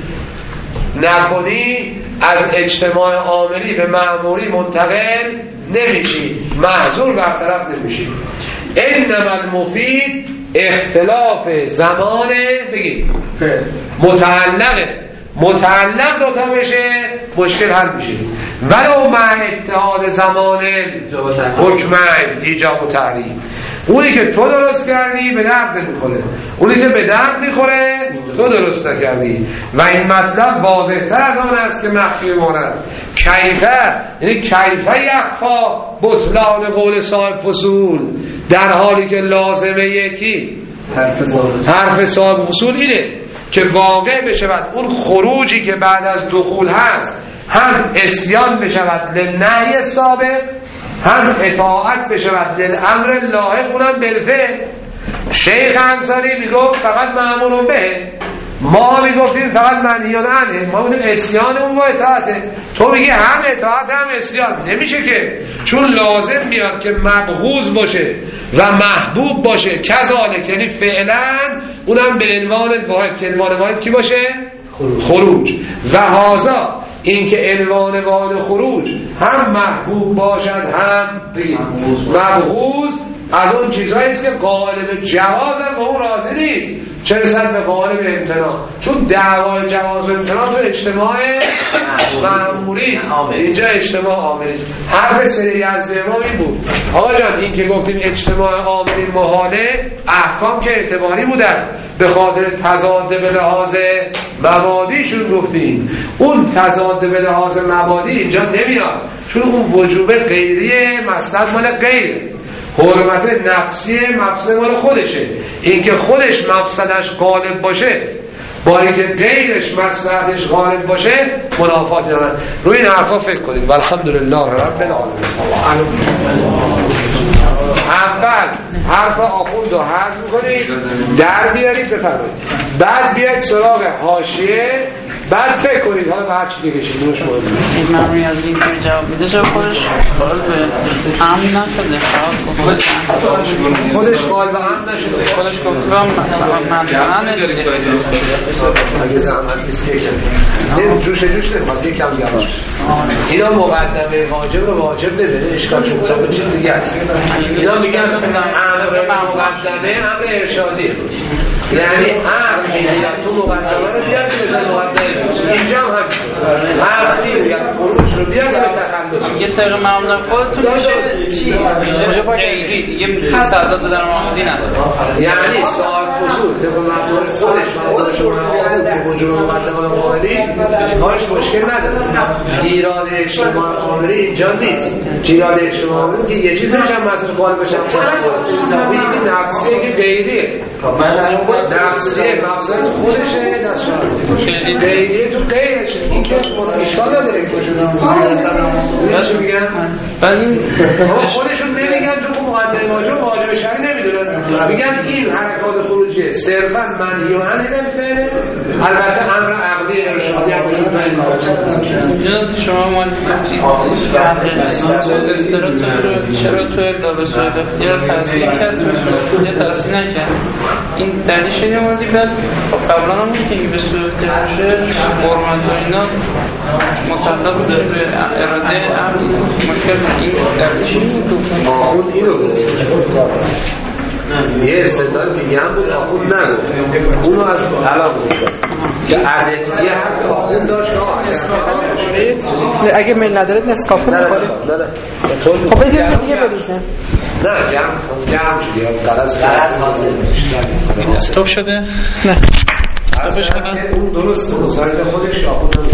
نکنی، از اجتماع آمری به مأموری منتقل نمیشی، محظور برطرف نمیشی. انما المفید اختلاف زمان بگید متعلقه. متعلق دوتا بشه مشکل حل میشه. ولو مع اتحاد زمان حکمین ایجاب و تحریم. اونی که تو درست کردی به درد نمیخوره، اونی که به درد میخوره تو درست نکردی. و این مطلب واضح‌تر از آن است که مخفی ماند. کیفه یعنی کیفه یخفا بطلان قول صاحب فصول، در حالی که لازمه یکی حرف صاحب فصول اینه که واقع بشود اون خروجی که بعد از دخول هست هم اسیان بشود للنهی سابق، هم اطاعت بشود للامر لاحق، اونم بالفعل. شیخ انصاری میگفت فقط مأمور به، ما میگفتیم فقط منهیان عنه. ما اون اسیان اون و اطاعته، تو میگی هم اطاعت هم اسیان. نمیشه که، چون لازم میاد که مبغوض باشه و محبوب باشه. کذالک یعنی فعلا اونم به عنوان واحد، که عنوان واحد کی باشه؟ خروج. و هازا این که عنوان واحد خروج هم محبوب باشد هم مبغوض، از اون چیزهایی است که قالب جواز هم با اون راضی نیست، چه رسد به قالب امتناع. چون دعوای جواز و امتناع تو اجتماع مأموری است، اینجا اجتماع آمری است. حرف سری از امام این بود آقا جان این که گفتیم اجتماع آمری محاله، احکام که اعتباری بودن به خاطر تضاد به لحاظ مبادیشون گفتیم، اون تضاد به لحاظ مبادی اینجا نمیاد، چون اون وجوب غیریه، مصلحت مال غیره، حرمت نفسی مفسد مال خودشه. این که خودش مفسدش غالب باشه با اینکه غیرش مصلحتش غالب باشه منافاتی نداره. روی این حرفا فکر کنید. والحمدلله رب العالمین. اول حرف آخوند رو حذف کنید، در بیارید بفرمایید، بعد بیاید سراغ حاشیه، بعد فکر کنید حالا به هر چی بکشید. روش مهم ممنون از این که جواب میده. جا خودش قال به امن نشده، خودش قال به امن نشده، خودش گفت من من اگه زحمت نیست یکم جوش جوش نمیخواد، یکم یواش. اینا مقدمه واجب و واجب نده، اشکال شد چیز دیگه هست. اینا میگن امر مقدمه امر ارشادی، یعنی امر میگوید تو مقدمه رو بیار که به مقدمه بشه. اینجا هم همینطور امر میگوید خروج رو بیار که به تخلص. یه سر معمولا خودتون میشه چی؟ میشه غیری دیگه پس از آزاد در معاملی نداره، یعنی سوال فصول طبق مفهوم خودش منظورش رو که موجب مقدمه معاملی کارش مشکل نداره. ایراد اجتماع معاملی اینجا نیست. ایراد اجتماع معاملی که یه چیزی میشن مسئله قائل بشن این نفسیه که غیریه، نفسیه مقصد خودشه دستشان غیریه تو غیرشه، این که اشکال نداره که چی میگن؟ خودشون نمیگن چون مقدمه واجب واجب شرعی نمیدونن، میگن این حرکات خروجی صرفا منهی و عنه بالفعل، البته امر عقلی ارشادی هم بهشون جناب شما مال استراتژی رو چرا تو ابداع به صورت اختیار تاثیر کرد یا تاثیر نکرد؟ این دلیلش اینه موردی بعد قبلا هم میگه که به صورت اختیار حرمت و اینا مطلق داره به اراده امر مشکل این دلیلش اینه آخوند اینو یه استدلال دیگه هم بود آخوند نگفت، اونو از الان بود که عددیه هم آخوند داشت اگه میل ندارید نسکافه میخورید؟ خب بدید دیگه بریزه نه جمع جمع شدی قرص استوب شده؟ نه اون درست درست سایت خودش که آخوند